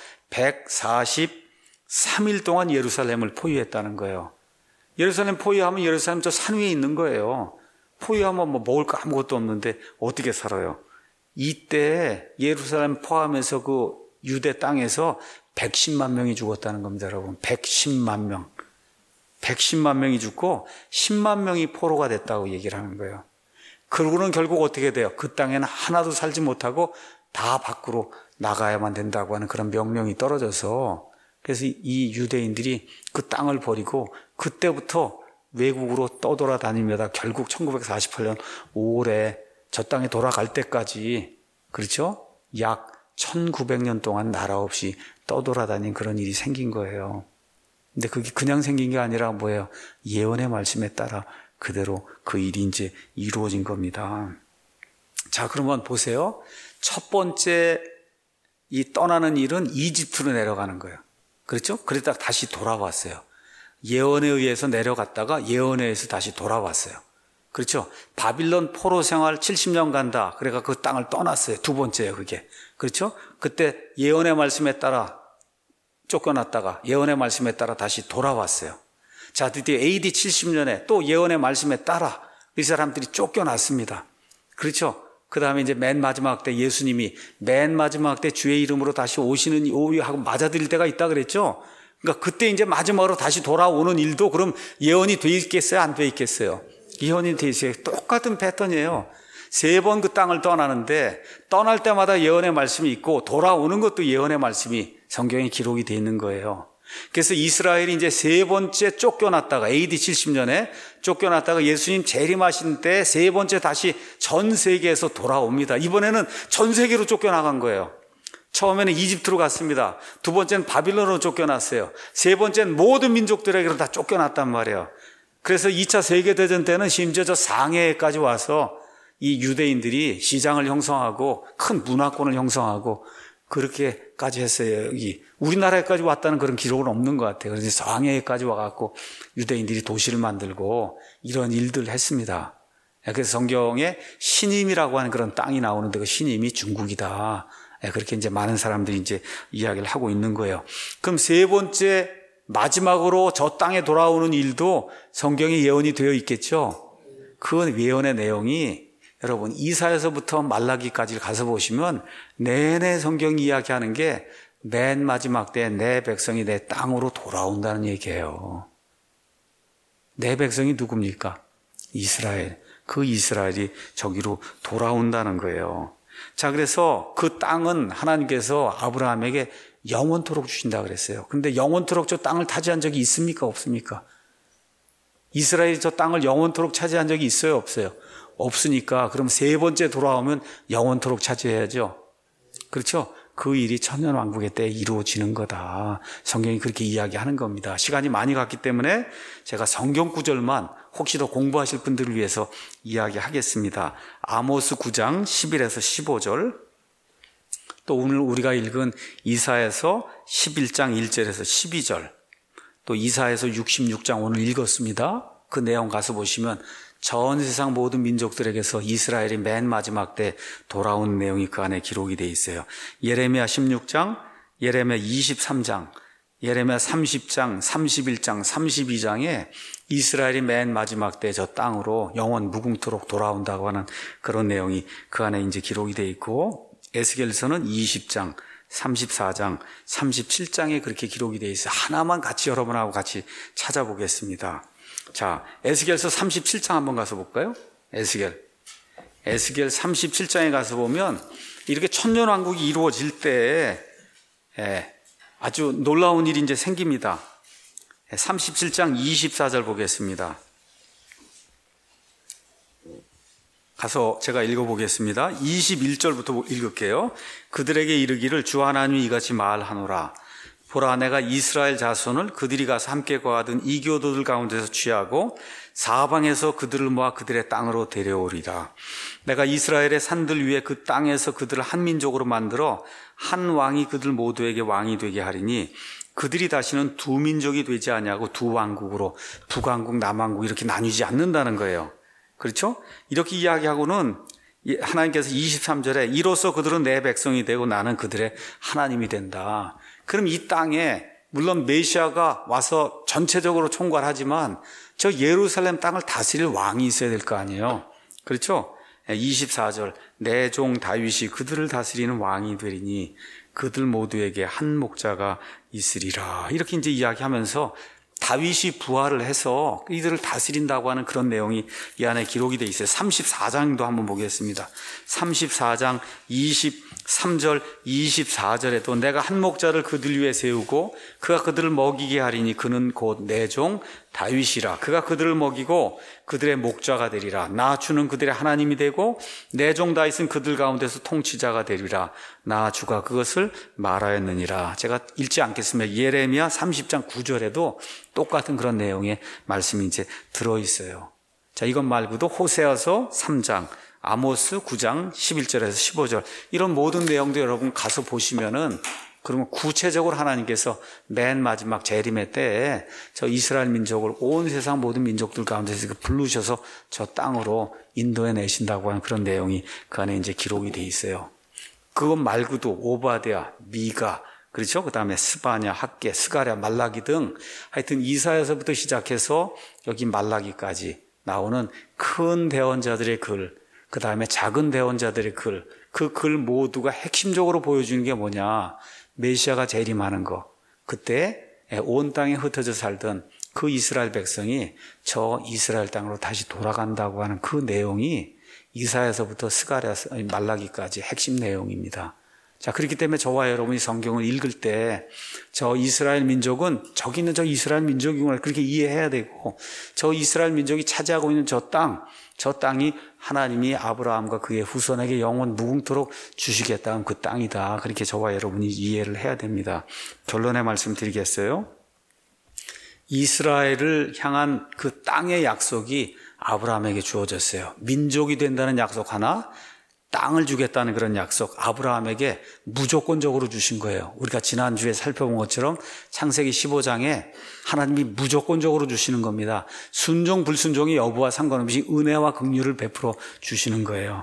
143일 동안 예루살렘을 포위했다는 거예요. 예루살렘 포위하면 예루살렘 저 산 위에 있는 거예요. 포위하면 뭐 먹을 거 아무것도 없는데 어떻게 살아요? 이때 예루살렘 포함해서 그 유대 땅에서 110만 명이 죽었다는 겁니다, 여러분. 110만 명. 110만 명이 죽고 10만 명이 포로가 됐다고 얘기를 하는 거예요. 그러고는 결국 어떻게 돼요? 그 땅에는 하나도 살지 못하고 다 밖으로 나가야만 된다고 하는 그런 명령이 떨어져서, 그래서 이 유대인들이 그 땅을 버리고 그때부터 외국으로 떠돌아다니며다 결국 1948년 5월에 저 땅에 돌아갈 때까지, 그렇죠? 약 1900년 동안 나라 없이 떠돌아다닌 그런 일이 생긴 거예요. 근데 그게 그냥 생긴 게 아니라 뭐예요? 예언의 말씀에 따라 그대로 그 일이 이제 이루어진 겁니다. 자, 그러면 보세요. 첫 번째 이 떠나는 일은 이집트로 내려가는 거예요. 그렇죠? 그러다가 다시 돌아왔어요. 예언에 의해서 내려갔다가 예언에 의해서 다시 돌아왔어요. 그렇죠? 바빌론 포로 생활 70년 간다. 그래가 그 땅을 떠났어요. 두 번째예요, 그게. 그렇죠? 그때 예언의 말씀에 따라 쫓겨났다가 예언의 말씀에 따라 다시 돌아왔어요. 자, 드디어 AD 70년에 또 예언의 말씀에 따라 이 사람들이 쫓겨났습니다. 그렇죠? 그 다음에 이제 맨 마지막 때 예수님이 맨 마지막 때 주의 이름으로 다시 오시는 하고 맞아들일 때가 있다 그랬죠. 그러니까 그때 이제 마지막으로 다시 돌아오는 일도 그럼 예언이 돼 있겠어요? 안 돼 있겠어요? 예언이 돼 있어요. 똑같은 패턴이에요. 3번 그 땅을 떠나는데 떠날 때마다 예언의 말씀이 있고 돌아오는 것도 예언의 말씀이 성경에 기록이 돼 있는 거예요. 그래서 이스라엘이 이제 3번째 쫓겨났다가 AD 70년에 쫓겨났다가 예수님 재림하신 때 3번째 다시 전 세계에서 돌아옵니다. 이번에는 전 세계로 쫓겨나간 거예요. 처음에는 이집트로 갔습니다. 2번째는 바빌론으로 쫓겨났어요. 3번째는 모든 민족들에게로 다 쫓겨났단 말이에요. 그래서 2차 세계대전 때는 심지어 저 상해까지 와서 이 유대인들이 시장을 형성하고 큰 문화권을 형성하고 그렇게까지 했어요. 여기 우리나라에까지 왔다는 그런 기록은 없는 것 같아요. 그래서 상해까지 와갖고 유대인들이 도시를 만들고 이런 일들을 했습니다. 그래서 성경에 신임이라고 하는 그런 땅이 나오는데 그 신임이 중국이다. 그렇게 이제 많은 사람들이 이제 이야기를 하고 있는 거예요. 그럼 3번째 마지막으로 저 땅에 돌아오는 일도 성경에 예언이 되어 있겠죠. 그 예언의 내용이 여러분 이사야서부터 말라기까지 가서 보시면 내내 성경 이야기하는 게 맨 마지막 때 내 백성이 내 땅으로 돌아온다는 얘기예요. 내 백성이 누굽니까? 이스라엘. 그 이스라엘이 저기로 돌아온다는 거예요. 자, 그래서 그 땅은 하나님께서 아브라함에게 영원토록 주신다 그랬어요. 근데 영원토록 저 땅을 차지한 적이 있습니까? 없습니까? 이스라엘이 저 땅을 영원토록 차지한 적이 있어요? 없어요? 없으니까 그럼 3번째 돌아오면 영원토록 차지해야죠. 그렇죠? 그 일이 천년왕국의 때에 이루어지는 거다. 성경이 그렇게 이야기하는 겁니다. 시간이 많이 갔기 때문에 제가 성경 구절만 혹시 더 공부하실 분들을 위해서 이야기하겠습니다. 아모스 9장 11에서 15절, 또 오늘 우리가 읽은 이사야서 11장 1절에서 12절, 또 이사야서 66장 오늘 읽었습니다. 그 내용 가서 보시면 전 세상 모든 민족들에게서 이스라엘이 맨 마지막 때 돌아온 내용이 그 안에 기록이 되어 있어요. 예레미야 16장, 예레미야 23장, 예레미야 30장, 31장, 32장에 이스라엘이 맨 마지막 때 저 땅으로 영원 무궁토록 돌아온다고 하는 그런 내용이 그 안에 이제 기록이 되어 있고, 에스겔서는 20장, 34장, 37장에 그렇게 기록이 되어 있어요. 하나만 같이 여러분하고 같이 찾아보겠습니다. 자, 에스겔서 37장 한번 가서 볼까요? 에스겔 37장에 가서 보면 이렇게 천년왕국이 이루어질 때 아주 놀라운 일이 이제 생깁니다. 37장 24절 보겠습니다. 가서 제가 읽어보겠습니다. 21절부터 읽을게요. 그들에게 이르기를 주 하나님이 이같이 말하노라. 보라, 내가 이스라엘 자손을 그들이 가서 함께 거하던 이교도들 가운데서 취하고 사방에서 그들을 모아 그들의 땅으로 데려오리라. 내가 이스라엘의 산들 위에 그 땅에서 그들을 한 민족으로 만들어 한 왕이 그들 모두에게 왕이 되게 하리니 그들이 다시는 두 민족이 되지 아니하고 두 왕국으로 북왕국 남왕국 이렇게 나뉘지 않는다는 거예요. 그렇죠? 이렇게 이야기하고는 하나님께서 23절에 이로써 그들은 내 백성이 되고 나는 그들의 하나님이 된다. 그럼 이 땅에 물론 메시아가 와서 전체적으로 총괄하지만 저 예루살렘 땅을 다스릴 왕이 있어야 될 거 아니에요. 그렇죠? 24절 내 종 다윗이 그들을 다스리는 왕이 되리니 그들 모두에게 한 목자가 있으리라. 이렇게 이제 이야기하면서 다윗이 부활을 해서 이들을 다스린다고 하는 그런 내용이 이 안에 기록이 되어 있어요. 34장도 한번 보겠습니다. 34장 23절 24절에도 내가 한 목자를 그들 위에 세우고 그가 그들을 먹이게 하리니 그는 곧 내 종 다윗이라. 그가 그들을 먹이고 그들의 목자가 되리라. 나 주는 그들의 하나님이 되고 내 종 다윗은 그들 가운데서 통치자가 되리라. 나 주가 그것을 말하였느니라. 제가 읽지 않겠습니다. 예레미야 30장 9절에도 똑같은 그런 내용의 말씀이 이제 들어있어요. 자, 이것 말고도 호세아서 3장, 아모스 9장 11절에서 15절 이런 모든 내용도 여러분 가서 보시면은 그러면 구체적으로 하나님께서 맨 마지막 재림의 때에 저 이스라엘 민족을 온 세상 모든 민족들 가운데서 부르셔서 저 땅으로 인도해 내신다고 하는 그런 내용이 그 안에 이제 기록이 돼 있어요. 그것 말고도 오바댜, 미가, 그렇죠? 그 다음에 스바냐, 학개, 스가랴, 말라기 등 하여튼 이사야서부터 시작해서 여기 말라기까지 나오는 큰 대언자들의 글, 그 다음에 작은 대원자들의 글, 그 글 모두가 핵심적으로 보여주는 게 뭐냐? 메시아가 재림하는 거. 그때 온 땅에 흩어져 살던 그 이스라엘 백성이 저 이스라엘 땅으로 다시 돌아간다고 하는 그 내용이 이사야서부터 스가랴서, 말라기까지 핵심 내용입니다. 자, 그렇기 때문에 저와 여러분이 성경을 읽을 때 저 이스라엘 민족은 저기 있는 저 이스라엘 민족이구나 그렇게 이해해야 되고, 저 이스라엘 민족이 차지하고 있는 저 땅이 하나님이 아브라함과 그의 후손에게 영원 무궁토록 주시겠다는 그 땅이다. 그렇게 저와 여러분이 이해를 해야 됩니다. 결론의 말씀 드리겠어요. 이스라엘을 향한 그 땅의 약속이 아브라함에게 주어졌어요. 민족이 된다는 약속 하나, 땅을 주겠다는 그런 약속 아브라함에게 무조건적으로 주신 거예요. 우리가 지난주에 살펴본 것처럼 창세기 15장에 하나님이 무조건적으로 주시는 겁니다. 순종 불순종의 여부와 상관없이 은혜와 긍휼을 베풀어 주시는 거예요.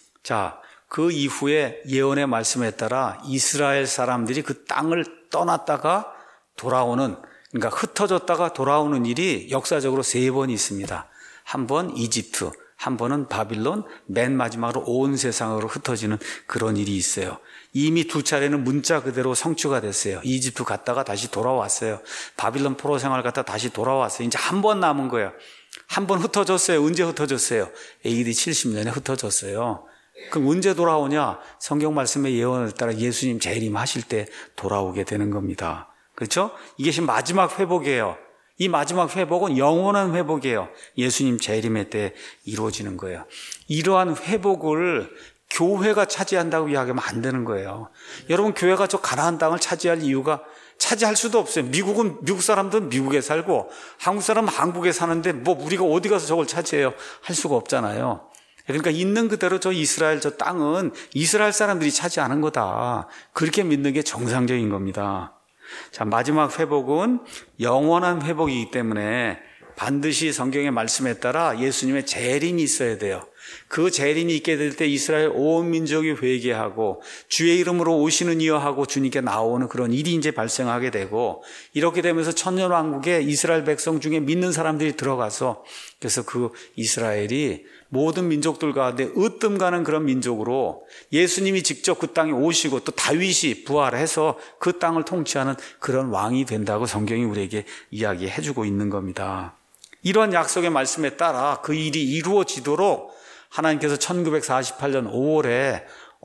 자, 그 이후에 예언의 말씀에 따라 이스라엘 사람들이 그 땅을 떠났다가 돌아오는, 그러니까 흩어졌다가 돌아오는 일이 역사적으로 3번 있습니다. 한 번 이집트, 한 번은 바빌론, 맨 마지막으로 온 세상으로 흩어지는 그런 일이 있어요. 이미 2차례는 문자 그대로 성취가 됐어요. 이집트 갔다가 다시 돌아왔어요. 바빌론 포로 생활 갔다가 다시 돌아왔어요. 이제 한 번 남은 거예요. 한 번 흩어졌어요. 언제 흩어졌어요? AD 70년에 흩어졌어요. 그럼 언제 돌아오냐? 성경 말씀의 예언에 따라 예수님 재림하실 때 돌아오게 되는 겁니다. 그렇죠? 이게 지금 마지막 회복이에요. 이 마지막 회복은 영원한 회복이에요. 예수님 재림의 때 이루어지는 거예요. 이러한 회복을 교회가 차지한다고 이야기하면 안 되는 거예요. 여러분, 교회가 저 가나안 땅을 차지할 이유가, 차지할 수도 없어요. 미국 사람들은 미국에 살고 한국 사람은 한국에 사는데 뭐 우리가 어디 가서 저걸 차지해요? 할 수가 없잖아요. 그러니까 있는 그대로 저 이스라엘 저 땅은 이스라엘 사람들이 차지하는 거다. 그렇게 믿는 게 정상적인 겁니다. 자, 마지막 회복은 영원한 회복이기 때문에 반드시 성경의 말씀에 따라 예수님의 재림이 있어야 돼요. 그 재림이 있게 될 때 이스라엘 온 민족이 회개하고 주의 이름으로 오시는 이여 하고 주님께 나오는 그런 일이 이제 발생하게 되고, 이렇게 되면서 천년왕국에 이스라엘 백성 중에 믿는 사람들이 들어가서, 그래서 그 이스라엘이 모든 민족들 가운데 으뜸 가는 그런 민족으로 예수님이 직접 그 땅에 오시고 또 다윗이 부활해서 그 땅을 통치하는 그런 왕이 된다고 성경이 우리에게 이야기해 주고 있는 겁니다. 이런 약속의 말씀에 따라 그 일이 이루어지도록 하나님께서 1948년 5월에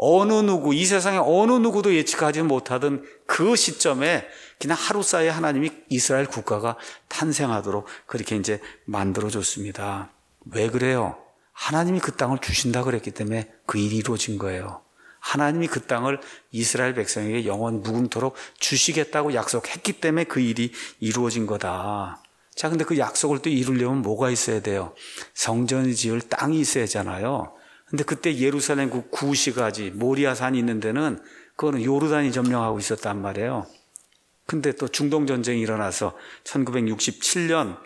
이 세상에 어느 누구도 예측하지 못하던 그 시점에 그냥 하루 사이에 하나님이 이스라엘 국가가 탄생하도록 그렇게 이제 만들어줬습니다. 왜 그래요? 하나님이 그 땅을 주신다 그랬기 때문에 그 일이 이루어진 거예요. 하나님이 그 땅을 이스라엘 백성에게 영원 무궁토록 주시겠다고 약속했기 때문에 그 일이 이루어진 거다. 자, 근데 그 약속을 또 이루려면 뭐가 있어야 돼요? 성전을 지을 땅이 있어야 하잖아요. 근데 그때 예루살렘 그 구시가지 모리아산이 있는 데는 그거는 요르단이 점령하고 있었단 말이에요. 근데 또 중동 전쟁이 일어나서 1967년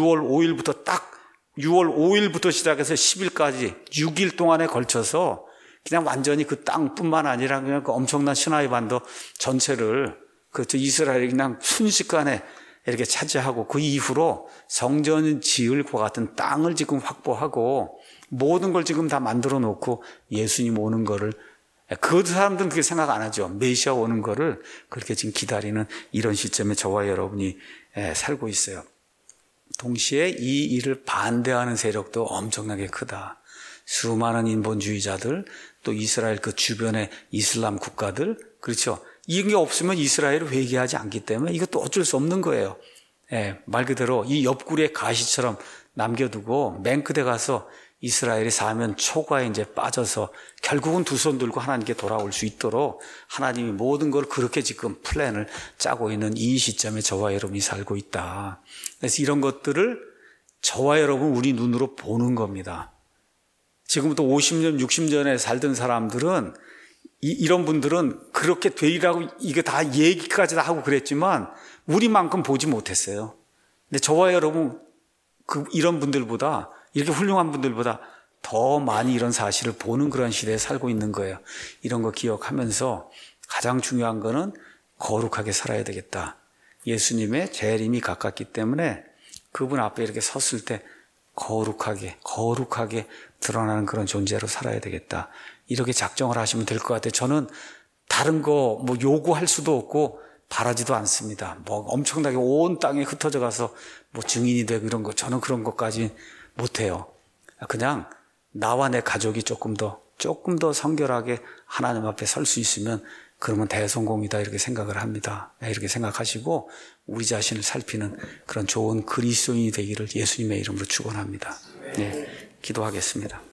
6월 5일부터 시작해서 10일까지 6일 동안에 걸쳐서 그냥 완전히 그 땅뿐만 아니라 그냥 그 엄청난 시나이 반도 전체를 이스라엘이 그냥 순식간에 이렇게 차지하고, 그 이후로 성전 지을 것 같은 땅을 지금 확보하고 모든 걸 지금 다 만들어 놓고 예수님 오는 거를, 그 사람들은 그렇게 생각 안 하죠. 메시아 오는 거를 그렇게 지금 기다리는 이런 시점에 저와 여러분이 살고 있어요. 동시에 이 일을 반대하는 세력도 엄청나게 크다. 수많은 인본주의자들, 또 이스라엘 그 주변의 이슬람 국가들, 그렇죠. 이런 게 없으면 이스라엘을 회개하지 않기 때문에 이것도 어쩔 수 없는 거예요. 말 그대로 이 옆구리에 가시처럼 남겨두고 맨 끝에 가서 이스라엘이 사면 초과에 이제 빠져서 결국은 두 손 들고 하나님께 돌아올 수 있도록 하나님이 모든 걸 그렇게 지금 플랜을 짜고 있는 이 시점에 저와 여러분이 살고 있다. 그래서 이런 것들을 저와 여러분 우리 눈으로 보는 겁니다. 지금부터 50년, 60년에 살던 사람들은 이런 분들은 그렇게 되리라고 이게 다 얘기까지 다 하고 그랬지만 우리만큼 보지 못했어요. 근데 저와 여러분 이런 분들보다, 이렇게 훌륭한 분들보다 더 많이 이런 사실을 보는 그런 시대에 살고 있는 거예요. 이런 거 기억하면서 가장 중요한 거는 거룩하게 살아야 되겠다. 예수님의 재림이 가깝기 때문에 그분 앞에 이렇게 섰을 때 거룩하게 드러나는 그런 존재로 살아야 되겠다. 이렇게 작정을 하시면 될 것 같아요. 저는 다른 거 뭐 요구할 수도 없고 바라지도 않습니다. 뭐 엄청나게 온 땅에 흩어져 가서 뭐 증인이 되고 이런 거 저는 그런 것까지 못해요. 그냥 나와 내 가족이 조금 더 성결하게 하나님 앞에 설 수 있으면 그러면 대성공이다 이렇게 생각을 합니다. 이렇게 생각하시고 우리 자신을 살피는 그런 좋은 그리스도인이 되기를 예수님의 이름으로 축원합니다. 네, 기도하겠습니다.